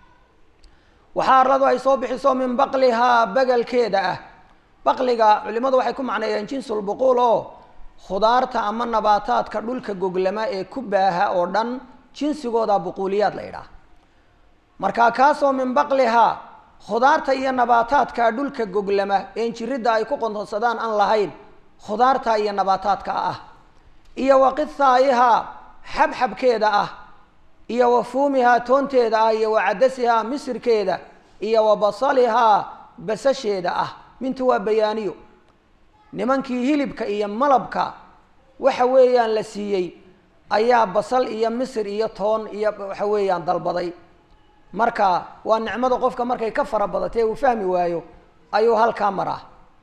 waxaa arladu ay soo bixiso min baqlihaa bagalkeeda ah baqliga culimadu waxay ku macneeyeen jinsulbuquul oo khudaarta ama nabaataadka dhulka goglama ee ku baaha oo dhan jinsigooda buquuliyaad la idhaah markaa kaasoo min baqlihaa khudaarta iyo nabaataadka dhulka goglama een jiridda ay ku qontonsadaan aan lahayn khudaarta iyo nabaataadka ah iyo wa qithaa'ihaa xabxabkeeda ah iyo wa fuumihaa toonteeda ah iyo wa cadasihaa misirkeeda iyo wa basalihaa basasheeda ah mintu waa bayaaniyo nimankii hilibka iyo malabka waxa weeyaan la siiyey ayaa basal iyo misir iyo toon iyo waxa weeyaan dalbaday marka waa nicmada qofka markay ka fara badatay uu fahmi waayo ayuu halkaa maraa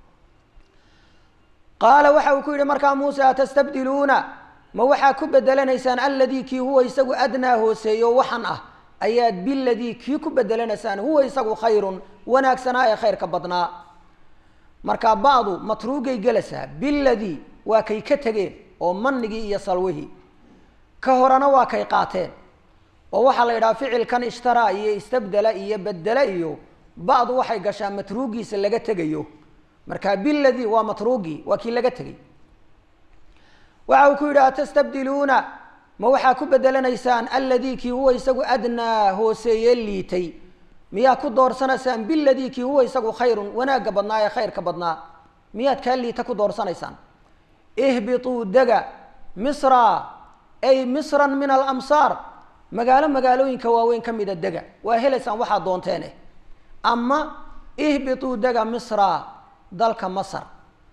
qaala waxa uu ku yidhi markaa muuse atastabdiluuna ma waxaa ku bedelanaysaan alladii kii huwa isagu adnaa hooseeyo waxan ah ayaad biladii kii ku bedelanaysaan huwa isagu khayrun wanaagsanaa ee khayrka badnaa. markaa ba'du matruugay gelaysaa, biladii waa kay ka tegeen oo manigii iyo salwihii, ka horena waa kay qaateen. oo waxaa la yidhaha ficilkan ishtaraa iyo istabdela iyo bedela iyo ba'du waxay gashaa matruugiisa laga tegayo. markaa biladii waa matruugii, waa kii laga tegay. waxa uu ku yidhi atastabdiluuna ma waxaa ku bedelanaysaan alladii kii huwa isagu adnaa hooseeye liitay, miyaa ku doorsanaysaan biladii kii huwa isagu khayrun wanaagga badnaa ee khayrka badnaa, miyaad kaa liita ku doorsanaysaan. ihbituu dega misra ay misran min alamsaar, magaalo magaalooyinka waaweyn ka mida dega, waa helaysaan waxaad doonteene. ama ihbituu dega misra dalka masar,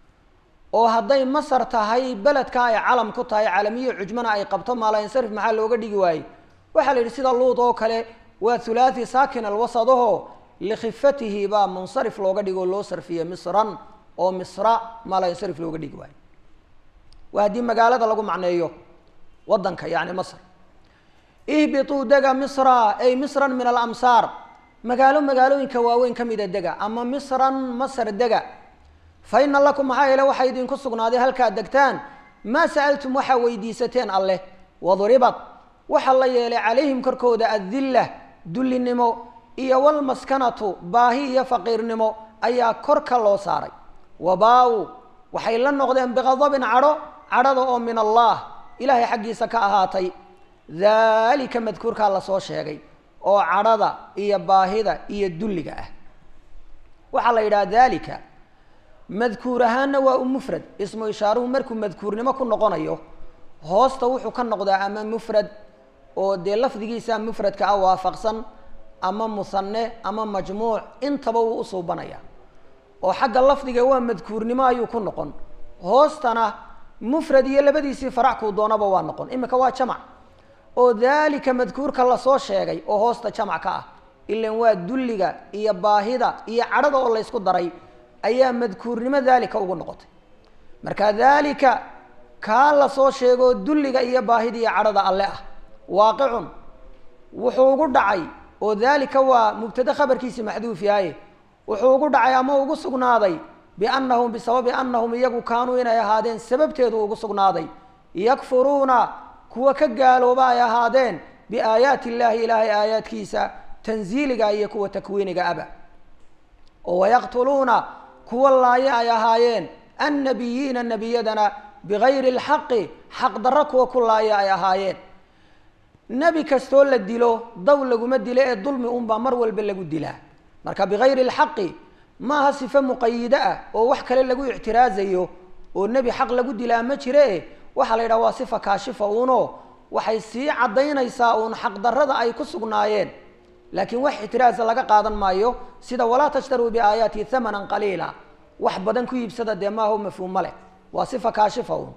oo hadday masar tahay beledka ay calam ku tahay calamiyo cujmana ay qabto maalayinsarif maxaa looga dhigi waayey. waxaa la yidhi sida luud oo kale waa hulaathi saakin alwasadaho likhifatihi baa munsarif looga dhigo loo sarfiye misran, oo misra maalayinsarif looga dhigi waayo. waa haddii magaalada lagu macneeyo wadanka yani masr. ihbituu dega misra ay misran min alamsaar, magaalo magaalooyinka waaweyn ka mida dega, ama misran masr dega. fa ina lakum maxaa yeele waxaa idinku sugnaaday halkaad degtaan maa sa'altum waxaa weydiisateen alleh. waduribad waxaa la yeelay calayhim korkooda adilla dullinimo iyo walmaskanatu baahi iyo faqiirnimo ayaa korka loo saaray. wabaa-u waxay la noqdeen biqadabin cadho, cadhada oo min allah ilaahay xaggiisa ka ahaatay. daalika madkuurkaa lasoo sheegay oo cadhada iyo baahida iyo dulliga ah. waxaa la yidhaha daalika madkuur ahaanna waa u mufrad, ismu ishaaruhu markuu madkuurnimo ku noqonayo hoosta wuxuu ka noqdaa ama mufrad oo dee lafdigiisa mufradka ah waafaqsan, ama musanne ama majmuuc, intaba wuu usuubanaya. oo xagga lafdiga waa madkuurnimo ayuu ku noqon, hoostana mufrad iyo labadiisii farac kuu doonaba waa noqon. imika waa jamac, oo daalika madkuurka lasoo sheegay oo hoosta jamac ka ah, ilan waa dulliga iyo baahida iyo cadhada oo laysku daray ayaa madkuurnimo daalika ugu noqotay. marka daalika kaa lasoo sheego dulliga iyo baahida iyo cadhada alle ah, waaqicun wuxuu ugu dhacay, oo daalika waa mubtada khabarkiisii maxduuf yahaye, wuxuu ugu dhacay ama ugu sugnaaday biannahum bisababi annahum iyagu kaanuu inay ahaadeen sababteedu ugu sugnaaday yakfuruuna kuwa ka gaalooba ay ahaadeen biaayaati illaahi ilaahay aayaadkiisa tanziiliga iyo kuwa takwiiniga aba. oo wayaqtuluuna kuwa laaya ay ahaayeen annabiyiina nebiyadana bigayri lxaqi xaq darro kuwa ku laaya ay ahaayeen. nebi kastoo la dilo daw laguma dilo ee dulmi unbaa mar walba lagu dilaa. marka bigayri lxaqi maaha sifo muqayida ah oo wax kale lagu ictiraazayo oo nebi xaq lagu dilaa ma jire. waxaa la yidhaha waa sifa kaashifa uuno waxay sii caddaynaysaa uun xaqdarrada ay ku sugnaayeen, laakiin wax ictiraasa laga qaadan maayo. sida walaa tashtaruu biaayaati hamanan qaliila, wax badan ku iibsada dee maaha mafhuuma leh, waa sifa kaashifa uun.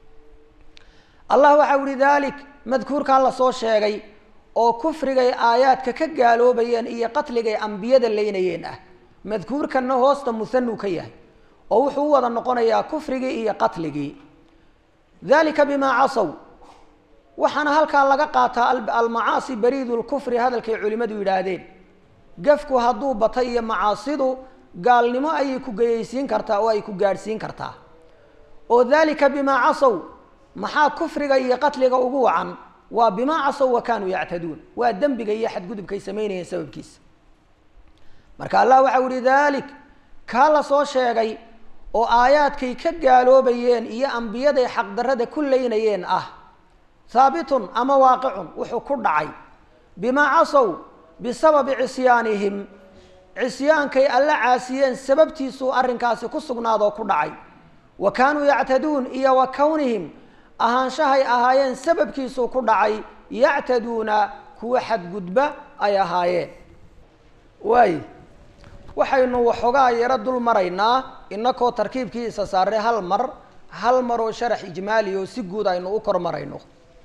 allah waxau yihi dalik madkuurkaa lasoo sheegay oo kufrigay aayaadka ka gaaloobayeen iyo qatligay ambiyada leynayeen ah, madkuurkanna hoosta muhanuu ka yahay oo wuxuu u wada noqonayaa kufrigii iyo qatligii. dalika bimaa casow, waxaana halkaa laga qaataa almacaasi bariidu lkufri, hadalkay culimadu yidhaahdeen. gafku hadduu batay iyo macaasidu gaalnimo ayay ku geyaysiin kartaa oo ay ku gaadhsiin kartaa. oo dalika bimaa casow, maxaa kufriga iyo qatliga ugu wacan? waa bimaa casow wa kaanuu yactaduun, waa dembiga iyo xadgudubkay samaynayeen sababkiisa. marka allah waxau yihi dalik kaa lasoo sheegay oo aayaadkay ka gaaloobayeen iyo ambiyaday xaqdarrada ku leynayeen ah, haabitun ama waaqicun wuxuu ku dhacay bimaa casow bisababi cisyaanihim, cisyaankay alla caasiyeen sababtiisuu arrinkaasi ku sugnaadoo ku dhacay. wa kaanuu yactaduun iyo wa kownihim ahaanshahay ahaayeen sababkiisuu ku dhacay yactaduuna kuwa xadgudba ay ahaayeen. waay waxaynu waxoogaa yaro dul maraynaa inakoo tarkiibkii isa saarnay hal mar hal maroo sharax ijmaali oo si guud aynu u kor marayno.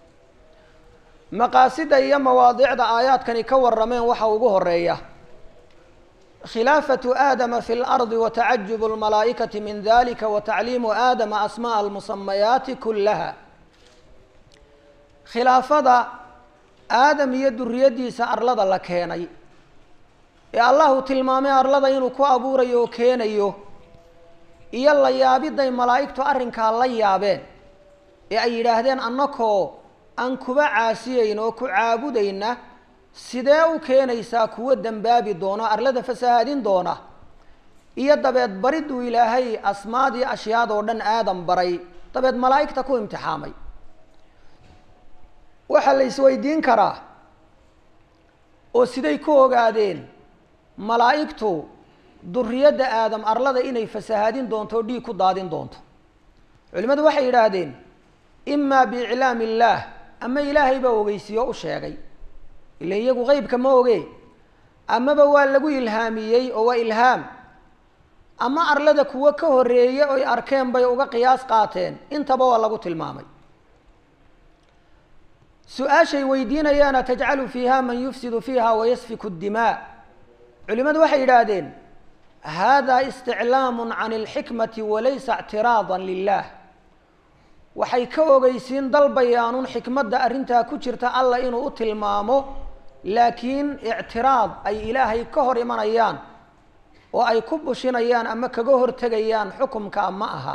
maqaasida iyo mawaadicda aayaadkani ka warrameen waxa ugu horeeya khilaafatu aadama fi lardi wa tacajubu lmalaa'ikati min dalika wa tacliimu aadama asma'a almusamayaati kullaha. khilaafada aadam iyo duriyadiisa arlada la keenay ee allahu tilmaamay arlada inuu ku abuurayo oo keenayo iyo la yaabiday malaa'igtu arrinkaa la yaabeen ee ay yidhaahdeen annakoo aan kuba caasiyeyn oo ku caabudayna sidee u keenaysaa kuwa dembaabi doona arlada fasahaadin doona iyo dabeed bariduu ilaahay asmaadii ashyaadoo dhan aadam baray dabeed malaa'igta ku imtixaamay waxaa la isweydiin karaa oo siday ku ogaadeen malaa'igtu duriyadda aadam arlada inay fasahaadin doonto o dhiig ku daadin doonto culimmadu waxay yidhaahdeen imaa biiclaami illaah ama ilaahay baa ogeysiiyo u sheegay ila iyagu qeybka ma oge amaba waa lagu ilhaamiyey oo waa ilhaam ama arlada kuwa ka horeeye oy arkeen bay uga qiyaas qaateen intaba waa lagu tilmaamay su-aashay weydiinayaana tajcalu fiiha man yufsidu fiiha wayasfiku dimaa culimadu waxay yidhaahdeen hada isticlaamu can alxikmati walaysa ictiraada lilah waxay ka ogeysiin dalbayaanun xikmadda arrintaa ku jirta alla inuu u tilmaamo laakiin ictiraad ay ilaahay ka hor imanayaan oo ay ku bushinayaan ama kaga hortegayaan xukumka ma aha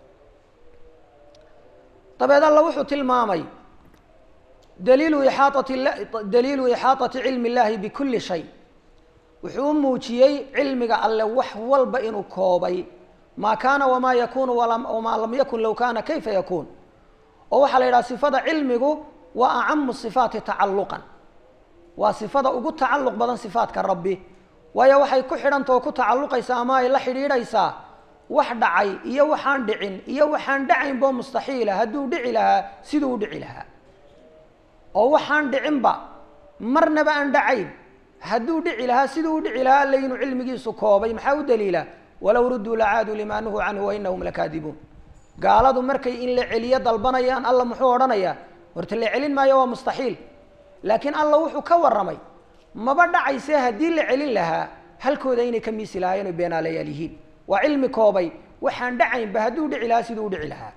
dabeed alla wuxuu tilmaamay daliilu ixaatati daliilu ixaatati cilmi illahi bikulli shay wuxuu u muujiyey cilmiga alle wax walba inuu koobay maa kaana wamaa yakunu wamaa lam yakun low kaana kayfa yakuun oo waxaa la yidhaha sifada cilmigu waa acamu sifaati tacalluqan waa sifada ugu tacalluq badan sifaadka rabbi waayo waxay ku xidhanta oo ku tacalluqaysaa ama ay la xidhiidhaysaa wax dhacay iyo waxaan dhicin iyo waxaan dhacaynbo mustaxiila hadduu dhici lahaa siduu u dhici lahaa oo waxaan dhicinba marnaba aan dhacayn hadduu dhici lahaa siduu u dhici lahaa alla inuu cilmigiisu koobay maxaa u daliila walow rudduu lacaaduu limaa nuhuu canhu wainahum lakaadibuun gaaladu markay in la celiyo dalbanayaan alla muxuu odhanayaa horta la celin maayo waa mustaxiil laakiin alla wuxuu ka warramay maba dhacayse haddii la celin lahaa halkooda inay ka miisi lahaayeen oy beenaalayaal yihiin waa cilmi koobay waxaan dhacaynba hadduu dhici lahaa siduu u dhici lahaa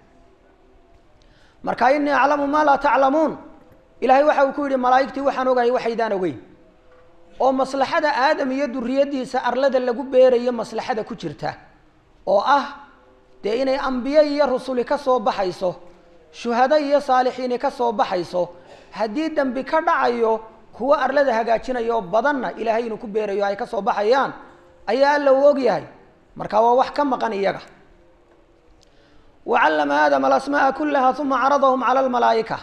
marka inii aclamu maa laa taclamuun ilaahay waxa uu ku yidhi malaa'igtii waxaan ogahay waxaydaan ogeyn oo maslaxada aadam iyo duriyadiisa arlada lagu beerayo maslaxada ku jirta oo ah dee inay ambiye iyo rusuli ka soo baxayso shuhado iyo saalixiini ka soo baxayso haddii dembi ka dhacayo kuwa arlada hagaajinayo badanna ilaahay inuu ku beerayo ay ka soo baxayaan ayaa alla u ogyahay marka waa wax ka maqan iyaga wacallama aadama alasmaa'a kullaha uma caradahum cala almalaa'ika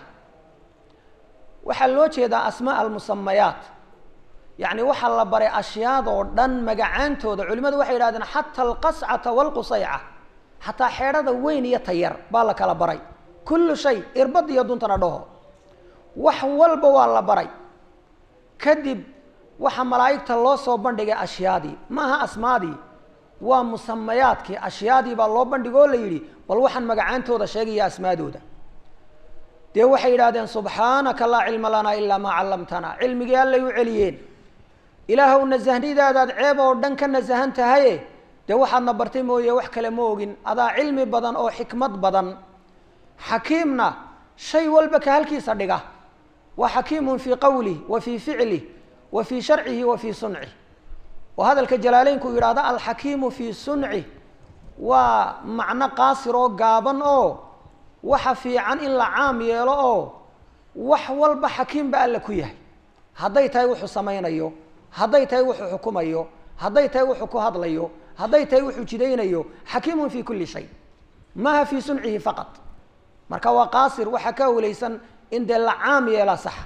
waxaa loo jeedaa asmaa almusamayaat yacni waxaa la baray ashyaadoo dhan magacaantooda culimadu waxay yidhahdeen xata alqascata waalqusayca xataa xeedhada weyn iyo tayar baa la kala baray kullu shay irbad iyo duntana dhaho wax walba waa la baray kadib waxa malaa'igta loo soo bandhigay ashyaadii maaha asmaadii waa musamayaadkii ashyaadii baa loo bandhigoo la yidhi bal waxaan magacaantooda sheegaya asmaadooda dee waxay yidhahdeen subxaanaka laa cilma lanaa ilaa maa callamtanaa cilmigii allay u celiyeen ilaahow nasahnidaadaad ceeb oo dhan ka nasahan tahaye dee waxaadna bartay mooye wax kale ma ogin adaa cilmi badan oo xikmad badan xakiimna shay walba ka halkiisa dhiga wa xakiimun fii qawlih wa fii ficlih wa fii sharcihi wa fii suncih oo hadalka jalaaleynku yidhahda alxakiimu fii suncih waa macno qaasir oo gaaban oo waxa fiican in la caam yeelo oo wax walba xakiim ba alla ku yahay hadday tahay wuxuu samaynayo hadday tahay wuxuu xukumayo hadday tahay wuxuu ku hadlayo hadday tahay wuxuu jidaynayo xakiimun fii kulli shay maaha fii suncihi faqad marka waa qaasir waxa ka awlaysan in dee la caam yeelaa saxa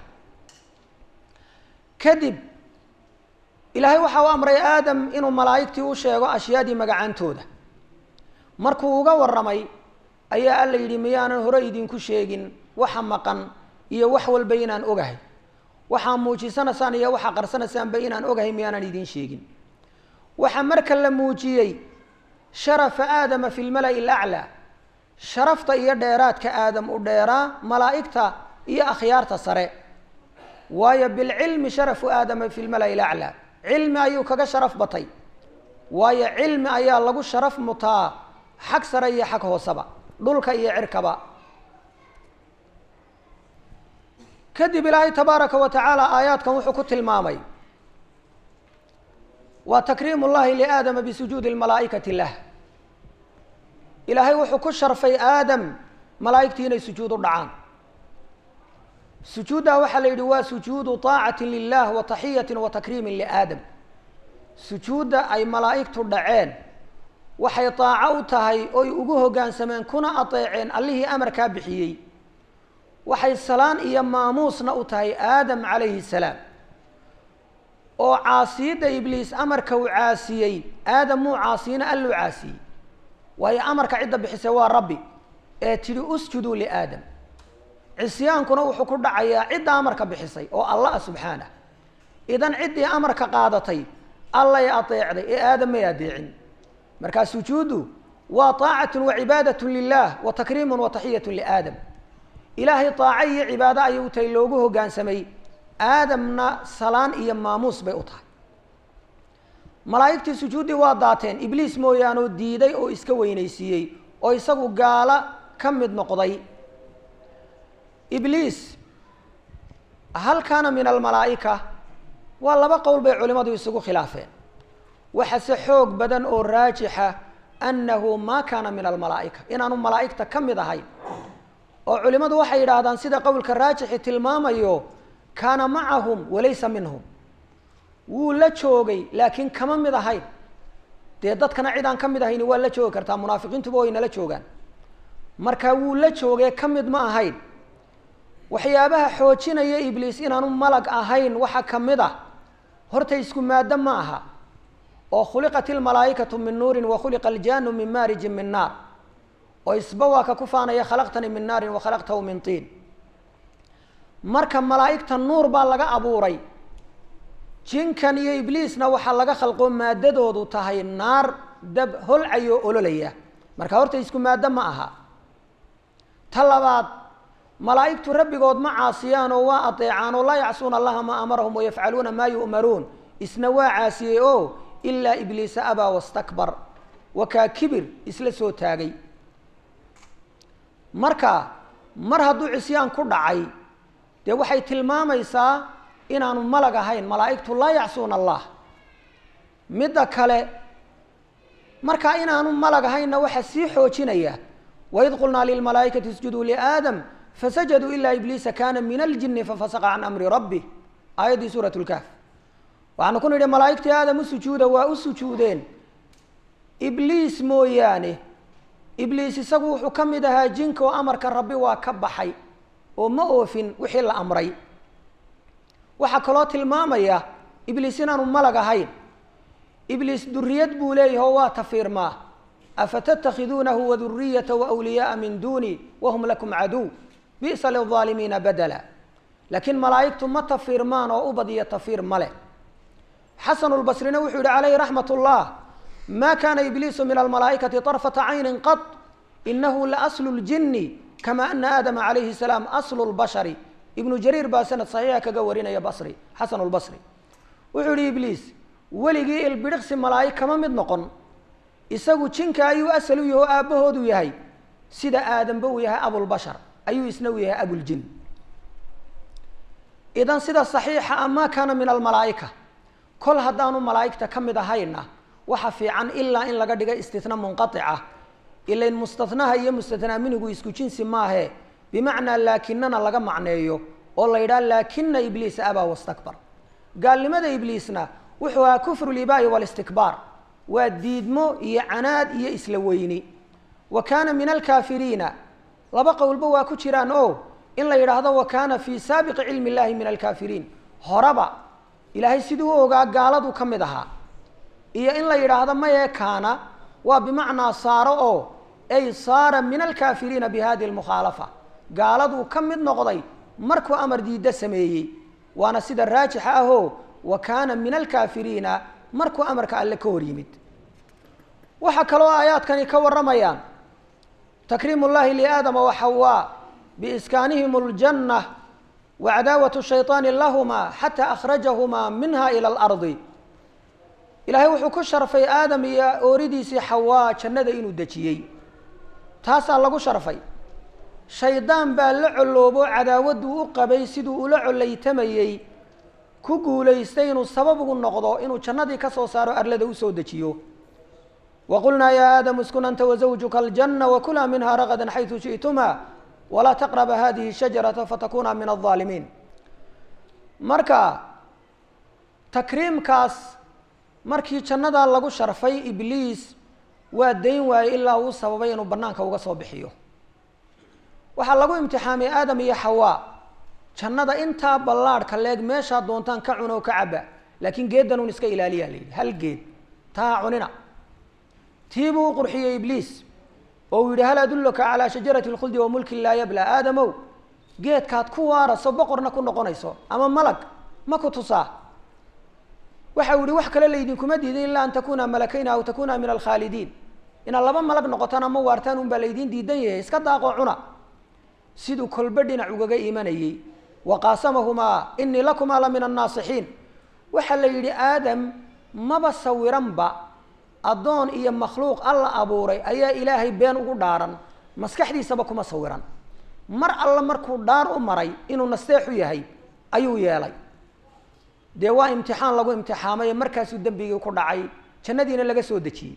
kadib ilaahay waxa uu amray aadam inuu malaa'igtii u sheego ashyaadii magacaantooda markuu uga warramay ayaa alla yidhi miyaanan hore idinku sheegin waxa maqan iyo wax walba inaan ogahay waxaa muujisanaysaan iyo waxaa qarsanaysaanba inaan ogahay miyaanan idin sheegin waxaa marka la muujiyey sharafa aadama fi lmala'i alaclaa sharafta iyo dheeraadka aadam u dheeraa malaa'igta iyo akhyaarta sare waayo bilcilmi sharafu aadama fi lmala'i alaclaa cilmi ayuu kaga sharaf batay waayo cilmi ayaa lagu sharaf mutaa xag sare iyo xag hooseba dhulka iyo cirkaba kadib ilaahay tabaaraka wa tacaala aayaadkan wuxuu ku tilmaamay waa takriimu llahi liaadama bisujuudi lmalaa'ikati lah. ilaahay wuxuu ku sharfay aadam malaa'igtii inay sujuud u dhacaan. sujuuddaa waxaa la yidhi waa sujuudu طaacatin lilah wa taxiyatin wa takriimin liaadam. sujuudda ay malaa'igtu dhaceen waxay طaaco u tahay oy ugu hoggaansameen kuna ateeceen allihii amarkaa bixiyey. waxay salaan iyo maamuusna u tahay aadam calayhi salaam oo caasiyadda ibliis amarka uu caasiyey aadam muu caasiyina alluu caasiyey, waayo amarka cidda bixisay waa rabbi ee tidhi usjuduu liaadam. cisyaankuna wuxuu ku dhacayaa cidda amarka bixisay oo allah subxaanah. idan ciddii amarka qaadatay allay ateecday ee aadam may adeecin. markaa sujuuddu waa طaacatun wa cibaadatun lilah wa takriimun wa taxiyatun liaadam. ilaahay طaaco iyo cibaado ayay u tahay loogu hoggaansamay, aadamna salaan iyo maamuus bay u tahay. malaa'igtii sujuuddii waa daateen ibliis mooyaanoo diiday oo iska weynaysiiyey oo isagu gaalo ka mid noqday. ibliis hal kaana min almalaa'ika waa laba qowl bay culimmadu isugu khilaafeen. waxase xoog badan oo raajixa annahu maa kaana min almalaa'ika, inaanu malaa'igta ka mid ahayn. oo culimmadu waxay yidhaahdaan sida qowlka raajixi tilmaamayo kaana macahum walaysa minhum, wuu la joogay laakiin kama mid ahayn. dee dadkana cid aan ka mid ahayni waa la joogi kartaa, munaafiqiintuba way nala joogaan. marka wuu la joogay ka mid ma ahayn. waxyaabaha xoojinaya ibliis inaanu malag ahayn waxaa ka mid ah horta isku maado ma aha oo khuliqat ilmalaa'ikatu min nuurin wa khuliqa aljaanu min maarijin min naar, oo isba waa ka ku faanaya khalaqtanii min naarin wa khalaqtahu min tiin. marka malaa'igta nuur baa laga abuuray, jinkan iyo ibliisna waxaa laga khalqoo maadadoodu tahay naar dab holcayo ololaya. marka horta isku maado ma aha. ta labaad, malaa'igtu rabbigood ma caasiyaan oo waa ateecaan oo laa yacsuuna allaha maa amarahum wayafcaluuna maa yu'maruun. isna waa caasiyey oo ilaa ibliisa abaa wastakbar, wakaa kibir isla soo taagay. marka mar hadduu cisyaan ku dhacay dee waxay tilmaamaysaa inaanu malag ahayn. malaa'igtu laa yacsuuna allah. midda kale marka inaanu malag ahaynna waxaa sii xoojinaya waid qulnaa lilmalaa'ikati isjuduu liaadam fasajaduu ilaa ibliisa kaana min aljini fafasaqa can amri rabbih, aayaddii suurat lkahf. waxaanu ku nidhi malaa'igtii aadam u sujuuda waa u sujuudeen ibliis mooyaane. ibliis isagu wuxuu ka mid ahaa jinka oo amarka rabbi waa ka baxay oo ma oofin wixii la amray. waxaa kaloo tilmaamaya ibliis inaanu malag ahayn. ibliis duriyad buu leeyahay oo waa tafiirmaa. afatattakhiduunahu waduriyata waawliyaaa min duuni wahum lakum caduw bi'sa lilظaalimiina badala. laakiin malaa'igtu ma tafiirmaan oo u badiya tafiir ma leh. xasanu lbasrina wuxuu yihi calayhi raxmat ullah ma kaana ibliisu min almalaa'ikati طarfata caynin qad inahu laaslu ljini kama ana aadama calayhi salaam aslu lbashari. ibnu jariir baa sanad saxiixa kaga warinaya basri xasanu lbasri wuxuu yihi ibliis weligii ilbidhiqsi malaa'ig kama mid noqon. isagu jinka ayuu asal u yahay oo aabbahoodu yahay, sida aadamba uu yahay abulbashar ayuu isna u yahay abuljin. idan sida saxiixa a maa kaana min almalaa'ika, kol haddaanu malaa'igta ka mid ahayna waxa fiican ilaa in laga dhiga istitna munqaطica. ilain mustatnaha iyo mustatnaa minhu isku jinsi maahe, bimacnaa laakinana laga macneeyo oo la yidhaha laakina ibliisa abaa wastakbar. gaalnimada ibliisna wuxuu ahaa kufru libaa'i walistikbaar, waa diidmo iyo canaad iyo isla weyni. wa kaana min alkaafiriina, laba qowlba waa ku jiraan oo in la yidhaahdo wa kaana fii saabiqi cilmi illahi min alkaafiriin, horaba ilaahay siduu u ogaa gaaladu ka mid ahaa. iyo in la yidhaahdo mayee kaana waa bimacnaa saaro oo ay saara min alkaafiriina bi hadihi lmukhaalafa, gaaladuu ka mid noqday markuu amar diidda sameeyey. waana sida raajixa ahoo wa kaana min alkaafiriina markuu amarka alle ka hor yimid. waxaa kaloo aayaadkani ka warramayaan takriimu llahi liaadama wa xawaa biiskaanihim اljanna wa cadaawatu shayطaani lahumaa xataa akhrajahumaa minha ila alardi. ilaahay wuxuu ku sharfay aadam iyo ooridiisii xawaa jannada inuu dejiyey. taasaa lagu sharfay. shaydaan baa la coloobo cadaawaddu u qabay siduu ula colaytamayey ku guulaystay inuu sabab ugu noqdo inuu jannadii ka soo saaro arlada u soo dejiyo وقلنا يا آدم اسكن أنت وزوجك الجنة وكلا منها رغدا حيث شئتما ولا تقرب هذه الشجرة فتكونا من الظالمين marka takriimkaas markii jannada lagu sharfay ibliis waa dayn waay ilaa uu sababay inuu banaanka uga soo bixiyo waxa lagu imtixaamay aadam iyo xawaa jannada inta ballaadhka leeg meesha doontaan ka cuno ka caba laakiin geedan uu iska ilaaliyaa leeyahay hal geed taa cunina tiibuu qurxiyay ibliis oo yiri hal adulluka ala shajarati alkhuldi wa mulki la yabla aadamow geedkaad ku waaraso boqorna ku noqonayso ama malag ma ku tusaa waxa uu yiri wax kale leedin kuma diidin ilaa an takuna malakayna aw takuna min alkhalidiin ina laba malag noqotaan ama waartaan un baa leedin diidan yahay iska daaqo cuna sidoo kolba dhinac ugaga iimanayay waqasamahuma inni lakuma la min an-nasihin waxa la yiri aadam maba sawiranba adoon iyo makhluuq alla abuuray ayaa ilaahay been ugu dhaaran maskaxdiisaba kuma sawiran mar alla markuu dhaar u maray inuu nasteexu yahay ayuu yeelay dee waa imtixaan lagu imtixaamay markaasuu dambigii ku dhacay jannadiina laga soo dejiyey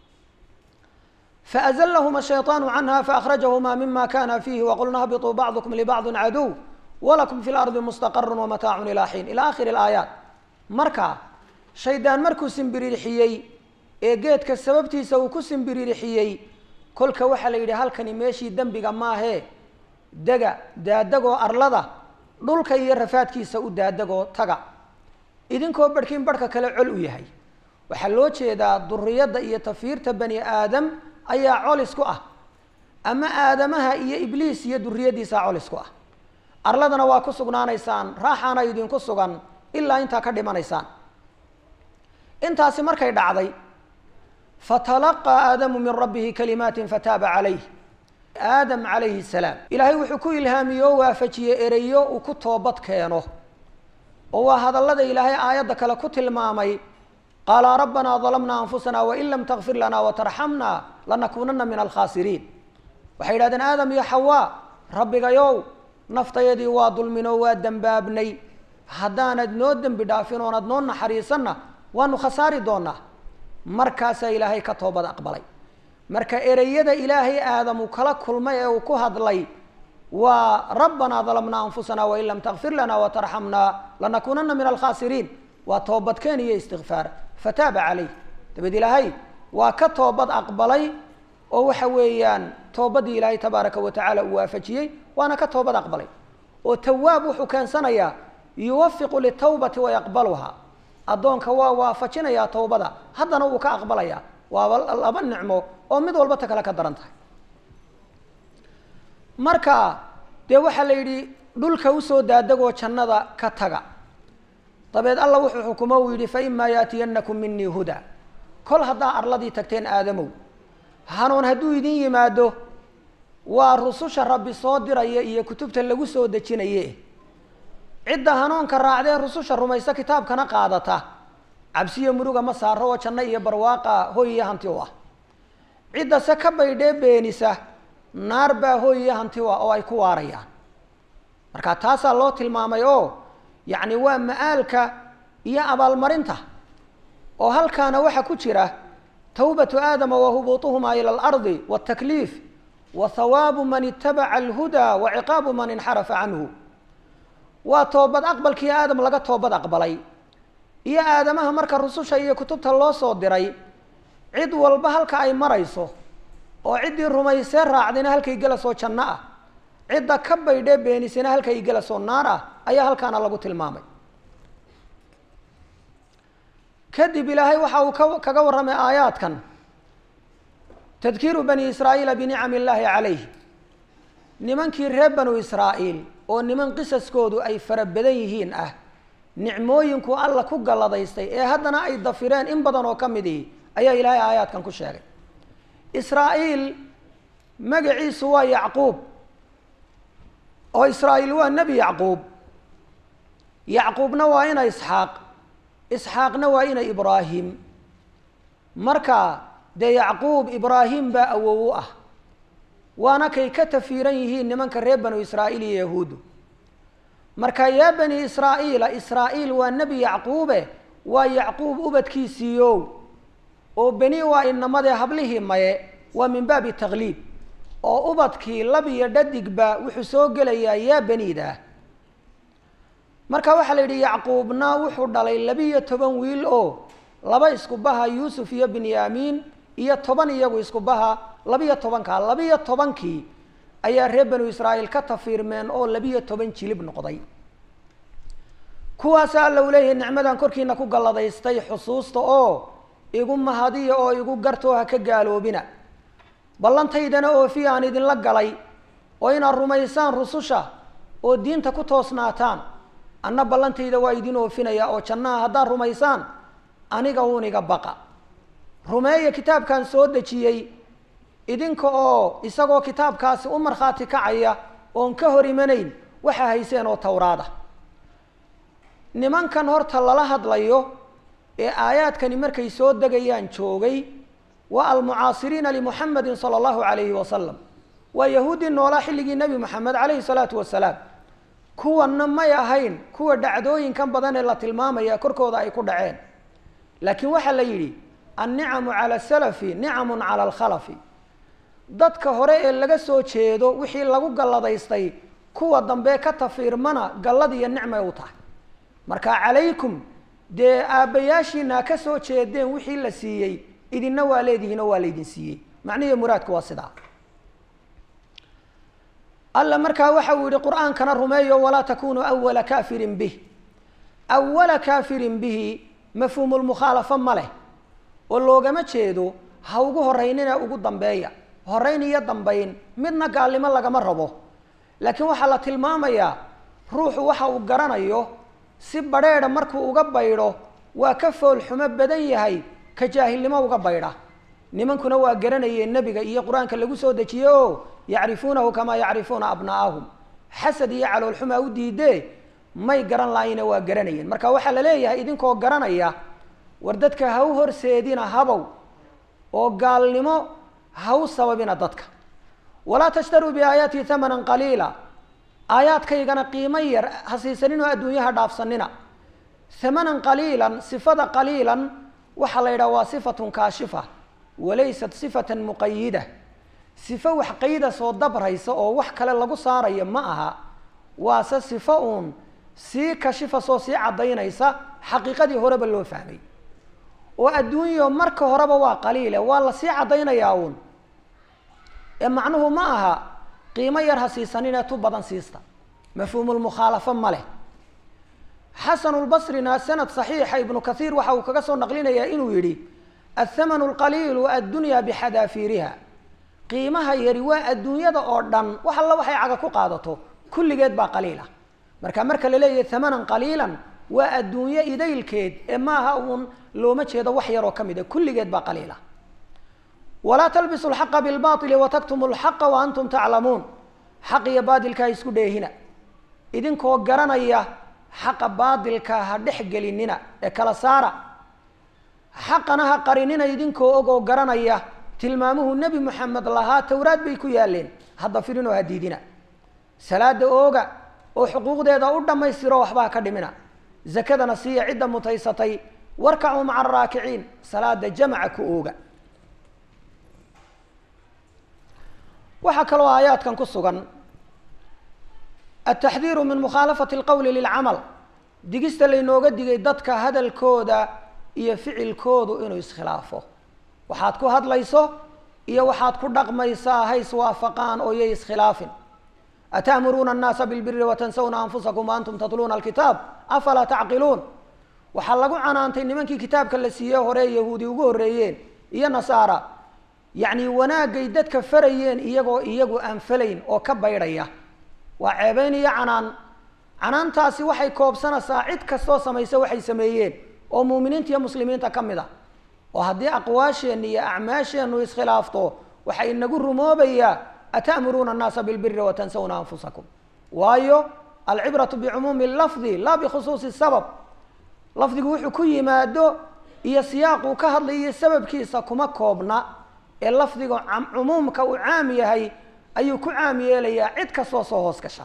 فأزلهما الشيطان عنها فأخرجهما مما كان فيه وقلنا اهبطوا بعضكم لبعض عدو ولكم في الأرض مستقر ومتاع إلى حين إلى آخر الآيات مركا شيطان مركو سنبريحيي إيجيت كسببتي سو كسنبريحيي كل كوحل يدي هالكني ماشي دنبغا ما هي دغا دادغو أرلدا دولكا يرفاتكي سو دادغو تغا إذن كو بركين بركا كلا علو يهي وحلو جيدا دريدا iyo tafiirta bani aadam ayaa colis ku ah ama aadamaha iyo ibliis iyo duriyadiisa colis ku ah arladana waa ku sugnaanaysaan raaxana idin ku sugan ilaa inta ka dhimanaysaan intaasi markay dhacday fatalaqa aadamu min rabbih kalimatin fataba alayhi aadam alayhi salam ilaahay wuxuu ku ilhaamiyo waafajiyay ereyo uu ku toobad keeno oo waa hadallada ilaahay aayada kale ku tilmaamay قال ربنا ظلمنا أنفسنا وإن لم تغفر لنا وترحمنا لنكونن من الخاسرين وحيرادن آدم يا حواء ربك يو نفط يدي وظلمنا ودنبابني هدانا نودن بدافين وندنون حريصنا وانو خساري دونا مركز إلهي كتوبة أقبلي مركز إريد إلهي آدم وكلا كل ما يوكوهد لي وربنا ظلمنا أنفسنا وإن لم تغفر لنا وترحمنا لنكونن من الخاسرين وتوبة كان استغفار فتاب عليه تبدي لهي وكتوبة أقبلي أو حويان توبة إلهي تبارك وتعالى وافجيه وأنا كتوبة أقبلي وتواب حكان سنيا يوفق للتوبة ويقبلها أدون كوا وافجنا يا توبة هذا نوك أقبليا والله نعمه ومد والبتك لك درنته مركا دي وحا ليدي دول كوسو دادقو جندا كتغا طبعا الله وحو حكمه ويدي فإما ياتينكم مني هدى كل هذا أرلدي تكتين آدمو هانون هدو يدين يمادو ورسوش رب صادر ايه كتبت اللغو سودتين ايه عدة هانون كراعده رسوش الرميسة كتاب كان قادته عبسية مروغة مسار هو چنة ايه برواقة هو ايه هانتوا عدة سكبه ايه بينيسة نار با هو ايه هانتوا او اي كواريا مركا تاسا الله تلمامي او يعني waa maalka iyo abaal marinta oo halkaana waxa ku jira tawbatu aadama wa hubutuhuma ila al-ard wa taklif wa thawabu man ittaba'a al-huda wa iqabu man inharafa anhu wa toobad aqbalki aadam laga toobad aqbalay iyo aadamaha marka rususha iyo kutubta loo soo diray cid walba halka ay marayso oo cidii rumaysay raacdina halkay galasoo janna ah cidda ka baydhe beenisina halkay galasoo naar ah ayaa halkaana lagu tilmaamay kadib ilaahay waxa uu kaga waramay aayaadkan tadkiiru bani israa'iila binicami illaahi calayhi nimankii reer banu israa'iil oo niman qisaskoodu ay fara badan yihiin ah nicmooyinku alla ku galladaystay ee haddana ay dafireen in badan oo ka mid ihi ayaa ilaahay aayaadkan ku sheegay israa'iil magaciisu waa yacquub oo israa'iil waa nebi yacquub yacquubna waa ina isxaaq isxaaqna waa ina ibraahim marka dee yacquub ibraahim baa awow u ah waana kay ka tafiiran yihiin nimanka reer banu israa'iil iyo yahuudu marka yaa bani israa'iila israa'iil waa nebi yacquube waa yacquub ubadkiisiiyow oo beni waa inamadee hablihii maye waa min baabi tagliib oo ubadkii lab iyo dhadigba wuxuu soo gelayaa yaa beniida marka waxaa la yidhi yacquubna wuxuu dhalay labiyo toban wiil oo laba isku baha yuusuf iyo binyaamiin iyo toban iyagu isku baha labiyo tobanka labiyo tobankii ayaa reer banu israa'iil ka tafiirmeen oo labiyo toban jilib noqday kuwaas alla uu leeyahay nicmadan korkiina ku galladaystay xusuusta oo igu mahadiya oo igu gartoo ha ka gaaloobina ballantaydana oofi aan idinla galay oo inaad rumaysaan rususha oo diinta ku toosnaataan anna ballantayda waa idin oofinaya oo jannaha haddaad rumaysaan aniga uun iga baqa rumeeya kitaabkan soo dejiyey idinka oo isagoo kitaabkaasi u markhaati kacaya oon ka hor imanayn waxaa hayseen oo tawraada nimankan horta lala hadlayo ee aayaadkani markay soo degayaan joogay waa almucaasiriina limuxamedin sala allahu calayhi wasalam waa yahuuddii noolaa xilligii nebi moxamed calayhi salaatu wasalaam kuwanna may ahayn kuwa dhacdooyinkan badan ee la tilmaamaya korkooda ay ku dhaceen laakiin waxaa la yidhi annicamu cala asalafi nicamun cala alkhalafi dadka hore ee laga soo jeedo wixii lagu galladaystay kuwa dambe ka tafiirmana gallad iyo nicmay u tahay marka calaykum dee aabbayaashiina ka soo jeedeen wixii la siiyey idinna waa leedihiin oo waa laydin siiyey macnihi muraadku waa sidaa alla markaa waxa uu yihi qur'aankana rumeeyo walaa takunuu awala kaafirin bih awala kaafirin bihi mafhuumu lmukhaalafa ma leh oo loogama jeedo ha ugu horeynina ugu dambeeya horeyn iyo dambayn midna gaalnimo lagama rabo laakiin waxaa la tilmaamayaa ruuxu waxa uu garanayo si badheedha markuu uga baydho waa ka fool xumo badan yahay ka jaahilnimo uga baydha nimankuna waa garanayeen nebiga iyo qur-aanka lagu soo dejiye oo yacrifuunahu kamaa yacrifuuna abnaa'ahum xasad iyo caloolxumaa u diidee may garan laayina waa garanayeen marka waxaa la leeyahay idinkoo garanaya war dadka ha u horseedina habow oo gaalnimo ha u sababina dadka walaa tashtaruu biaayaati hamanan qaliila aayaadkaygana qiimo yar ha siisaninoo adduunyaha dhaafsanina hamanan qaliilan sifada qaliilan waxaa la yidhaha waa sifatun kaashifa walaysat sifatan muqayida sifo wax qayda soo dabraysa oo wax kale lagu saarayo ma aha waase sifo uun sii kashifa soo sii caddaynaysa xaqiiqadii horeba loo fahmay oo adduunyo marka horeba waa qaliile waa la sii caddaynayaa uun ee macnuhu ma aha qiimo yar ha siisaninee tu badan siista mafhuumulmukhaalafo ma leh xasanulbasrina sanad saxiixa ibnu kathiir waxa uu kaga soo naqlinayaa inuu yidhi athamanu alqaliilu addunya bixadaafiiriha qiimaha yari waa adduunyada oo dhan wax alla waxay caga ku qaadato kulligeed baa qaliila marka marka la leeyahay thamanan qaliilan waa adduunyo idaylkeed ee maaha uun looma jeedo wax yaroo ka mid a kulligeed baa qaliila walaa talbisu alxaqa bilbaatili wataktumu alxaqa wa antum taclamuun xaq iyo baadilka ha isku dheehina idinkoo garanaya xaqa baadilka ha dhex gelinina ee kala saara xaqana ha qarinina idinkoo og oo garanaya tilmaamuhu nebi moxamed lahaa towraad bay ku yaaleen hadda firinoo ha diidina salaada ooga oo xuquuqdeeda u dhammaystiro waxba ha ka dhimina zakadana siiya cidda mutaysatay warkacuu maca araakiciin salaada jamaca ku ooga waxaa kaloo aayaadkan ku sugan ataxdiiru min mukhaalafati alqowli lilcamal digista laynooga digay dadka hadalkooda iyo ficilkoodu inuu iskhilaafo waxaad ku hadlayso iyo waxaad ku dhaqmaysaa ha iswaafaqaan oo yay iskhilaafin ata'muruuna annaasa bilbiri watansawna anfusakum wa antum tatluuna alkitaab afalaa tacqiluun waxaa lagu canaantay nimankii kitaabka la siiyey hore yahuudi ugu horreeyeen iyo nasaara yacni wanaagay dadka farayeen iyagoo iyagu aan falayn oo ka baydhaya waa ceebeyn iyo canaan canaantaasi waxay koobsanaysaa cid kastoo samaysa waxay sameeyeen oo muuminiinta iyo muslimiinta ka mid a oo haddii aqwaasheenna iyo acmaasheennu iskhilaafto waxaa inagu rumoobayaa ata'muruuna annaasa bilbiri watansawna anfusakum waayo alcibratu bicumuumi lafdi laa bikhusuusi sabab lafdigu wuxuu ku yimaado iyo siyaaquu ka hadlayo sababkiisa kuma koobna ee lafdiga cumuumka uu caam yahay ayuu ku caam yeelayaa cid kastoo soo hoos gasha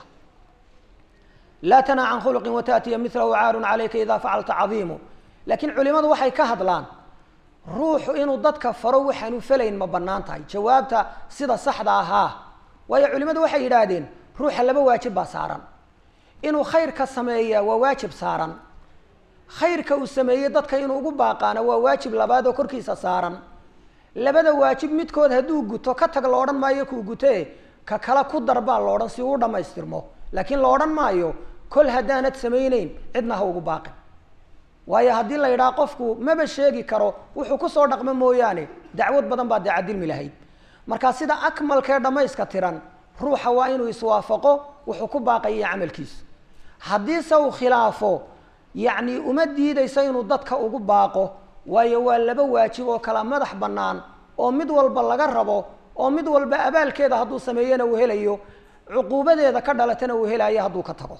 laa tanaa can khuluqin wataatiya milahu caarun calayka idaa facalta cadiimu laakiin culimadu waxay ka hadlaan ruuxu inuu dadka faro waxaanu falayn ma bannaan tahay jawaabta sida saxda ahaa waayo culimadu waxay yidhaahdeen ruuxa laba waajib baa saaran inuu khayrka sameeyaa waa waajib saaran khayrka uu sameeyey dadka inuu ugu baaqaana waa waajib labaad oo korkiisa saaran labada waajib midkood hadduu guto ka tag la odhan maayo kuu gutee ka kale ku darbaa la odhan si uu dhammaystirmo laakiin la odhan maayo kol haddaanad samayneyn cidna ha ugu baaqin waayo haddii la yidhaha qofku maba sheegi karo wuxuu kusoo dhaqmo mooyaane dacwad badan baa dee cadilmi lahayd marka sida akmalkee dhammayska tiran ruuxa waa inuu iswaafaqo wuxuu ku baaqaya camalkiisa haddiise uu khilaafo yacni uma diidaysa inuu dadka ugu baaqo waayo waa laba waajib oo kala madax bannaan oo mid walba laga rabo oo mid walba abaalkeeda hadduu sameeyana uu helayo cuquubadeeda ka dhalatana uu helayo hadduu ka tago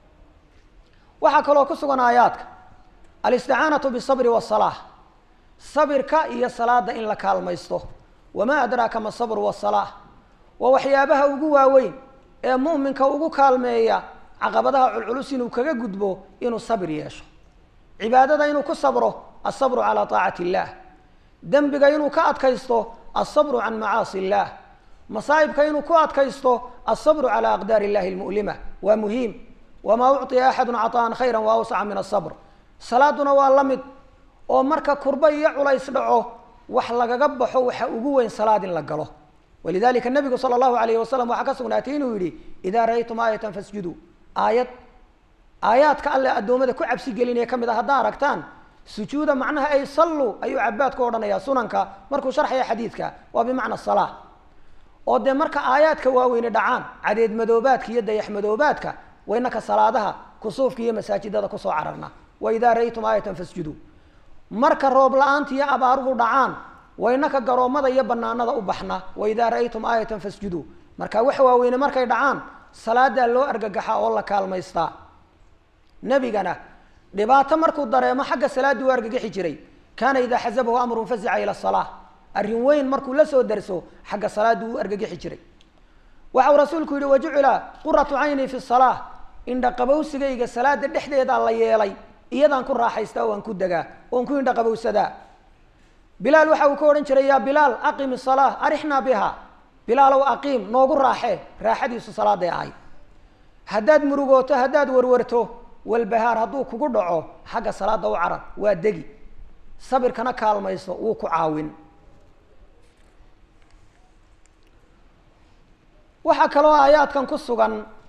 waxaa kaloo ku sugan aayaadka alisticaanatu bisabri wasalaa sabirka iyo salaada in la kaalmaysto wamaa adraaka ma sabru wasalaa waa waxyaabaha ugu waaweyn ee mu'minka ugu kaalmeeya caqabadaha culculus inuu kaga gudbo inuu sabir yeesho cibaadada inuu ku sabro asabru calaa taacati illaah dembiga inuu ka adkaysto asabru can macaasi illaah masaa'ibka inuu ku adkaysto asabru calaa aqdaari illahi almu'lima waa muhiim wamaa ucطiya axadun caطaa'an khayra wa awsaca min asabr salaaduna waa la mid oo marka kurba iyo culays dhaco wax lagaga baxo waxa ugu weyn salaad in la galo walidalika nabigu sala allahu alayhi wasalam waxaa ka sugnaatay inuu yidhi idaa ra'aytum aayatan fasjuduu aayad aayaadka alle addoommada ku cabsi gelinaya ka mid a haddaa aragtaan sujuuda macnaha ay salluu ayuu cabaad ku odhanayaa sunanka markuu sharxaya xadiidka waa bimacna salaa oo dee marka aayaadka waaweyne dhacaan cadeed madoobaadka iyo dayax madoobaadka waynaka salaadaha kusuufka iyo masaajidada kusoo cararna waidaa ra'aytum aayatan fasjuduu marka roob la-aanta iyo abaaruhu dhacaan waynaka garoommada iyo banaanada u baxna waidaa ra'aytum aayatan fasjuduu marka wax waaweyne markay dhacaan salaadaa loo argagaxaa oo la kaalmaystaa nebigana dhibaato markuu dareemo xagga salaaddii u argagixi jiray kaana idaa xasabahu amrun fazica ila salaa arrin weyn markuu la soo darso xagga salaaddii u argagixi jiray waxau rasuulku yihi wajucila quratu cayni fi salaa indhaqabowsigayga salaada dhexdeedaa la yeelay iyadaan ku raaxaystaa oo aan ku degaa oon ku indhaqabowsadaa bilaal waxa uu ka odhan jiray yaa bilaal aqim isalaa arixnaa biha bilaalow aqiim noogu raaxee raaxadiisu salaaday ahay haddaad murugooto haddaad warwarto walbahaar hadduu kugu dhaco xagga salaada u carar waa degi sabirkana kaalmayso wuu ku caawin waxaa kaloo aayaadkan ku sugan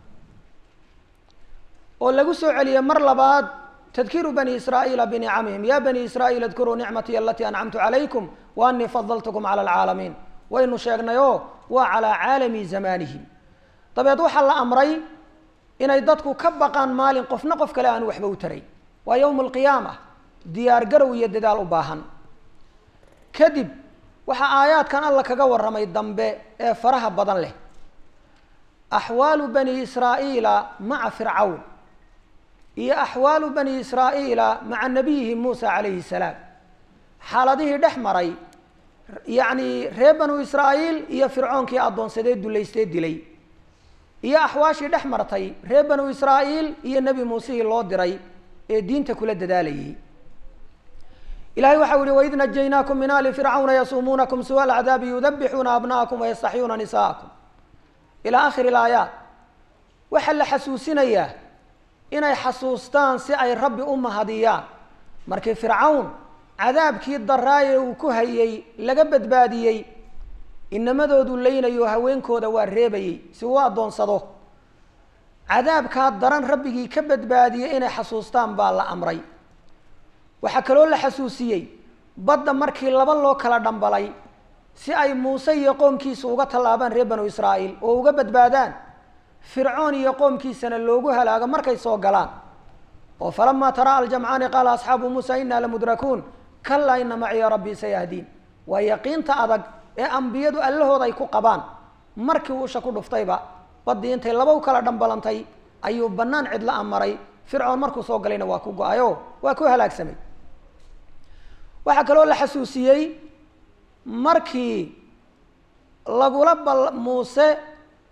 oo lagu soo celiyey mar labaad tadkiiru bani israa'iila binicamihim ya bani israa'iil adkuruu nicmatii alatii ancamtu calaykum wa anii fadaltukum cala alcaalamiin waynu sheegnay oo waa calaa caalami zamaanihim dabeed waxaa la amray inay dadku ka baqaan maalin qofna qof kale aanu waxba u taray waa yowma alqiyaama diyaar garow iyo dadaal u baahan kadib waxaa aayaadkan alla kaga warramay dambe ee faraha badan leh axwaalu bani israa'iila maca fircawn iyo axwaalu bani israa'iila maca nabiyihi muusa calayhi salaam xaaladihii dhex maray yacni reer banu israa'iil iyo fircoonkii addoonsadee dulaystee dilay iyo axwaashii dhex martay reer banu israa'iil iyo nebi muusihii loo diray ee diinta kula dadaalayay ilahay waxau yihi waid najaynaakum min ali fircawna yasuumuunakum suwa alcadaabi yudabixuuna abna'akum wayastaxyuuna nisa'akum ilaa akhiri ilaayaat waxaa la xasuusinayaa inay xasuustaan si ay rabbi u mahadiyaan markii fircawn cadaabkii daraaye uu ku hayay laga badbaadiyey inamadoodu leynayo haweenkooda waa reebayey si uu addoonsado cadaabkaa daran rabbigii ka badbaadiyey inay xasuustaan baa la amray waxaa kaloo la xasuusiyey badda markii laba loo kala dhambalay si ay muuse iyo qoomkiisa uga tallaabaan reer banu israa'iil oo uga badbaadaan fircoon iyo qoomkiisana loogu halaago markay soo galaan oo falamaa taraa aljamcaani qaala asxaabu muusa inaa lamudrakuun kalaa ina maciya rabbii sayahdiin waa yaqiinta adag ee ambiyadu allahooda ay ku qabaan markii uu usha ku dhuftayba baddii intay laba u kala dhambalantay ayuu bannaan cidla amaray fircoon markuu soo galayna waa ku go-ayo waa ku halaagsamay waxaa kaloo la xasuusiyey markii lagula bal muuse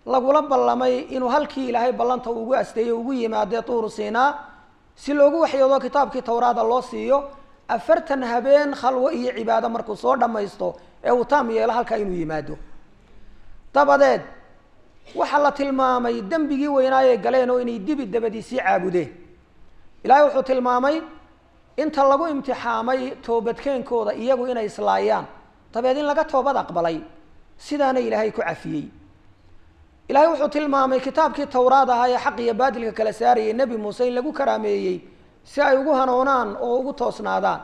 lagula ballamay inuu halkii ilaahay ballanta ugu asteeyey ugu yimaadee tuuru siinaa si loogu waxyoodo kitaabkii towraada loo siiyo afartan habeen khalwo iyo cibaado markuu soo dhammaysto ee uu taam yeelo halkaa inuu yimaado. dabadeed waxaa la tilmaamay dembigii weynaayay galeen oo inay dibi dabadiisii caabudeen. ilaahay wuxuu tilmaamay inta lagu imtixaamay toobadkeenkooda iyagu inay islaayaan dabeed in laga toobad aqbalay sidaana ilaahay ku cafiyey. ilaahay wuxuu tilmaamay kitaabkii towraad ahaa ee xaq iyo baadilka kala saarayay nebi muuse in lagu karaameeyey si ay ugu hanoonaan oo ugu toosnaadaan.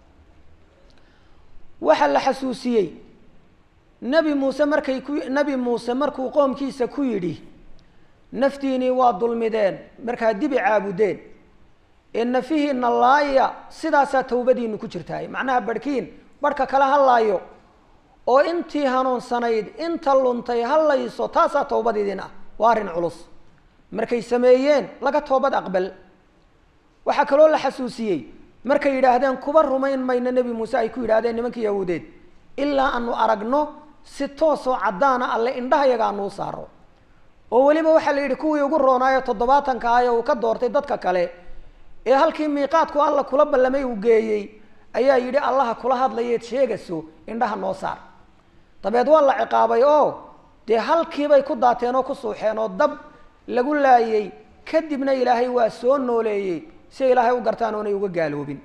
waxaa la xasuusiyey nebi muuse markay ku nebi muuse markuu qoomkiisa ku yidhi naftiinii waa dulmideen markaa dibi caabudeen ee nafihiina laaya sidaasaa towbadiinu ku jirtaay. macnaha barhkiin barhka kale hadlaayo oo intii hanuunsanayd inta luntay hadlayso taasaa towbadiidin ah. waa arrin culus markay sameeyeen laga toobad aqbal. waxaa kaloo la xasuusiyey markay yidhaahdeen kuba rumayn mayno nebi muuse ay ku yidhahdeen nimankii yahuudeed ilaa aanu aragno si toosoo caddaana alle indhahayaga anuu saaro. oo weliba waxaa la yidhi kuwii ugu roonaayo toddobaatanka ah ee uu ka doortay dadka kale ee halkii miiqaadku alla kula ballamay uu geeyey ayaa yidhi allaha kula hadlayeed sheegayso indhaha noo saar. dabeed waa la ciqaabay oo dee halkiibay ku daateen oo ku suuxeen oo dab lagu laayey. kadibna ilaahay waa soo nooleeyey si ilaahay u gartaan oonay uga gaaloobin.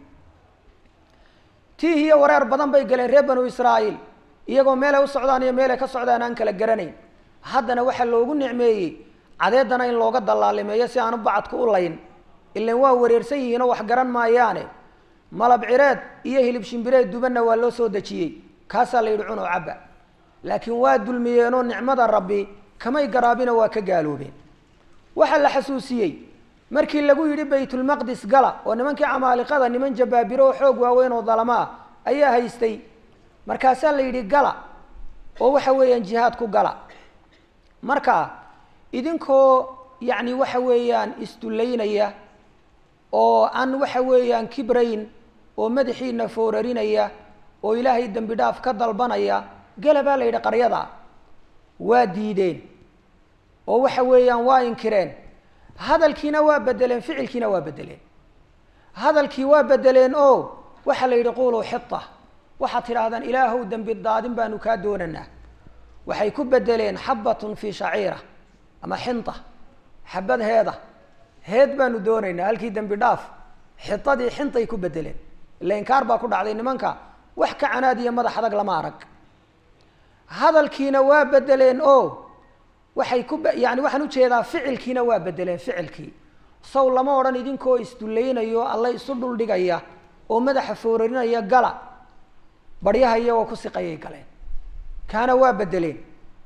tiih iyo wareer badan bay galeen reer banu israa'iil iyagoo meelay u socdaan iyo meelay ka socdaan aan kala garanayn. haddana waxaa loogu nicmeeyey cadeedana in looga dallaalimeeyo si aanu bacadku u layn. ilan waa wareersan yihiinoo wax garan maayaane. malab cireed iyo hilib shimbireed dubanna waa loo soo dejiyey kaasaa la yidhi cunoo cabba. laakiin waa dulmiyeenoo nicmada rabbi kamay garaabina waa ka gaaloobeen. waxaa la xasuusiyey markii lagu yidhi baytulmaqdis gala oo nimankii camaaliqada niman jabaabiro oo xoog waaweyn oo dalamo ah ayaa haystay. markaasaa la yidhi gala oo waxa weeyaan jihaad ku gala. marka idinkoo yacni waxa weeyaan isdullaynaya oo aan waxa weeyaan kibrayn oo madaxiina foorarinaya oo ilaahay dembi dhaaf ka dalbanaya gala baa la yidhi qaryada. waa diideen oo waxa weeyaan waa inkireen. hadalkiina waa bedeleen ficilkiina waa bedeleen. hadalkii waa bedeleen oo waxaa la yidhi quuluu xita waxaad tidhaahdaan ilaahow dembi daadin baanu kaa doonanaa. waxay ku bedeleen xabbatun fii shaciira ama xinta xabad heeda heed baanu doonaynaa halkii dembi dhaaf xitadii xintay ku bedeleen. ila inkaar baa ku dhacday nimanka wax ka canaad iyo madax adag lama arag. hadalkiina waa bedeleen oo waxay ku yani waxaan ujeedaa ficilkiina waa bedeleen. ficilkii saw lama odhan idinkoo isdullaynayo alla isu dhuldhigaya oo madaxa foorarinaya gala baryaha iyagoo ku siqayay galeen. kaana waa bedeleen.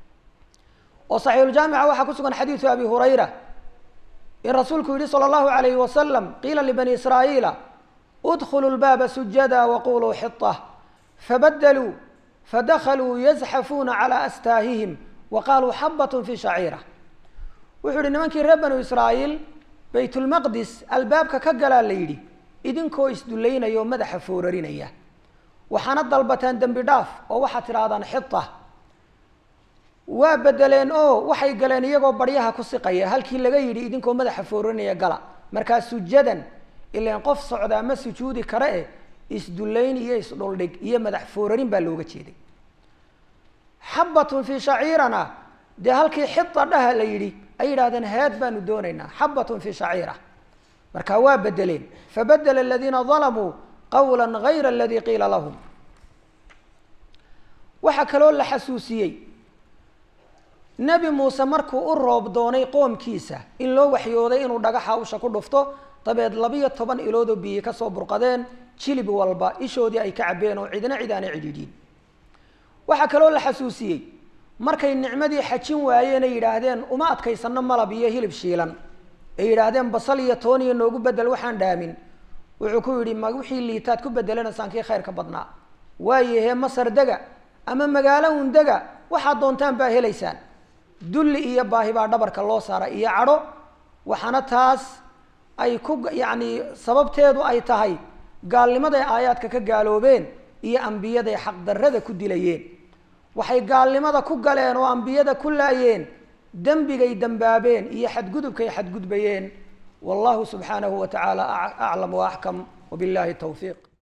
oo saxiixuljaamica waxaa ku sugan xadiidu abi hurayra in rasuulku yihi sala allahu alayhi wasalam qiila libani israa'iila udkhuluu lbaaba sujada waquluu xita fabadaluu fadakaluu yazxafuuna calaa astaahihim waqaaluu xabbatun fii shaciira. wuxuu yihi nimankii reer banu israa'iil baytulmaqdis albaabka ka galaa la yidhi idinkoo isdullaynaya oo madaxa foorarinaya waxaana dalbataan dembi dhaaf oo waxaad tidhaahdaan xita. waa bedeleen oo waxay galeen iyagoo baryaha ku siqaya halkii laga yidhi idinkoo madaxa foorarinaya gala. markaa sujadan ilaan qof socdaa ma sujuudi kare eh isdullayn iyo isdhuldhig iyo madax foorarin baa looga jeeday. xabbatun fii shaciirana dee halkii xita dhaha la yidhi ay yidhahdeen heed baanu doonaynaa xabbatun fii shaciira. markaa waa bedeleen. fabadela aladiina dalamuu qawla gayra aladii qiila lahum. waxaa kaloo la xasuusiyey nebi muuse markuu u roob doonay qoomkiisa in loo waxyooday inuu dhagaxa usha ku dhufto dabeed labiyo toban iloodoo biyi ka soo burqadeen jilib walba ishoodii ay ka cabbeen oo cidna cid aanay cidhiidhin. waxaa kaloo la xasuusiyey markay nicmadii xajin waayeen ay yidhaahdeen uma adkaysano malab iyo hilib shiilan ay yidhaahdeen basal iyo toon iyo noogu bedel waxaan dhaamin. wuxuu ku yidhi ma wixii liitaad ku bedelanaysaan kii khayrka badnaa. waayahee masar dega ama magaalo un dega waxaad doontaan baa helaysaan. dulli iyo baahi baa dhabarka loo saaray iyo cadho. waxaana taas ay ku yacni sababteedu ay tahay gaalnimaday aayaadka ka gaaloobeen iyo ambiyaday xaqdarrada ku dilayeen. waxay gaalnimada ku galeen oo ambiyada ku laayeen dembigay dambaabeen iyo xadgudubkay xadgudbayeen wallahu subxaanahu wa tacaala aclam wa axkam wabillahi tawfiiq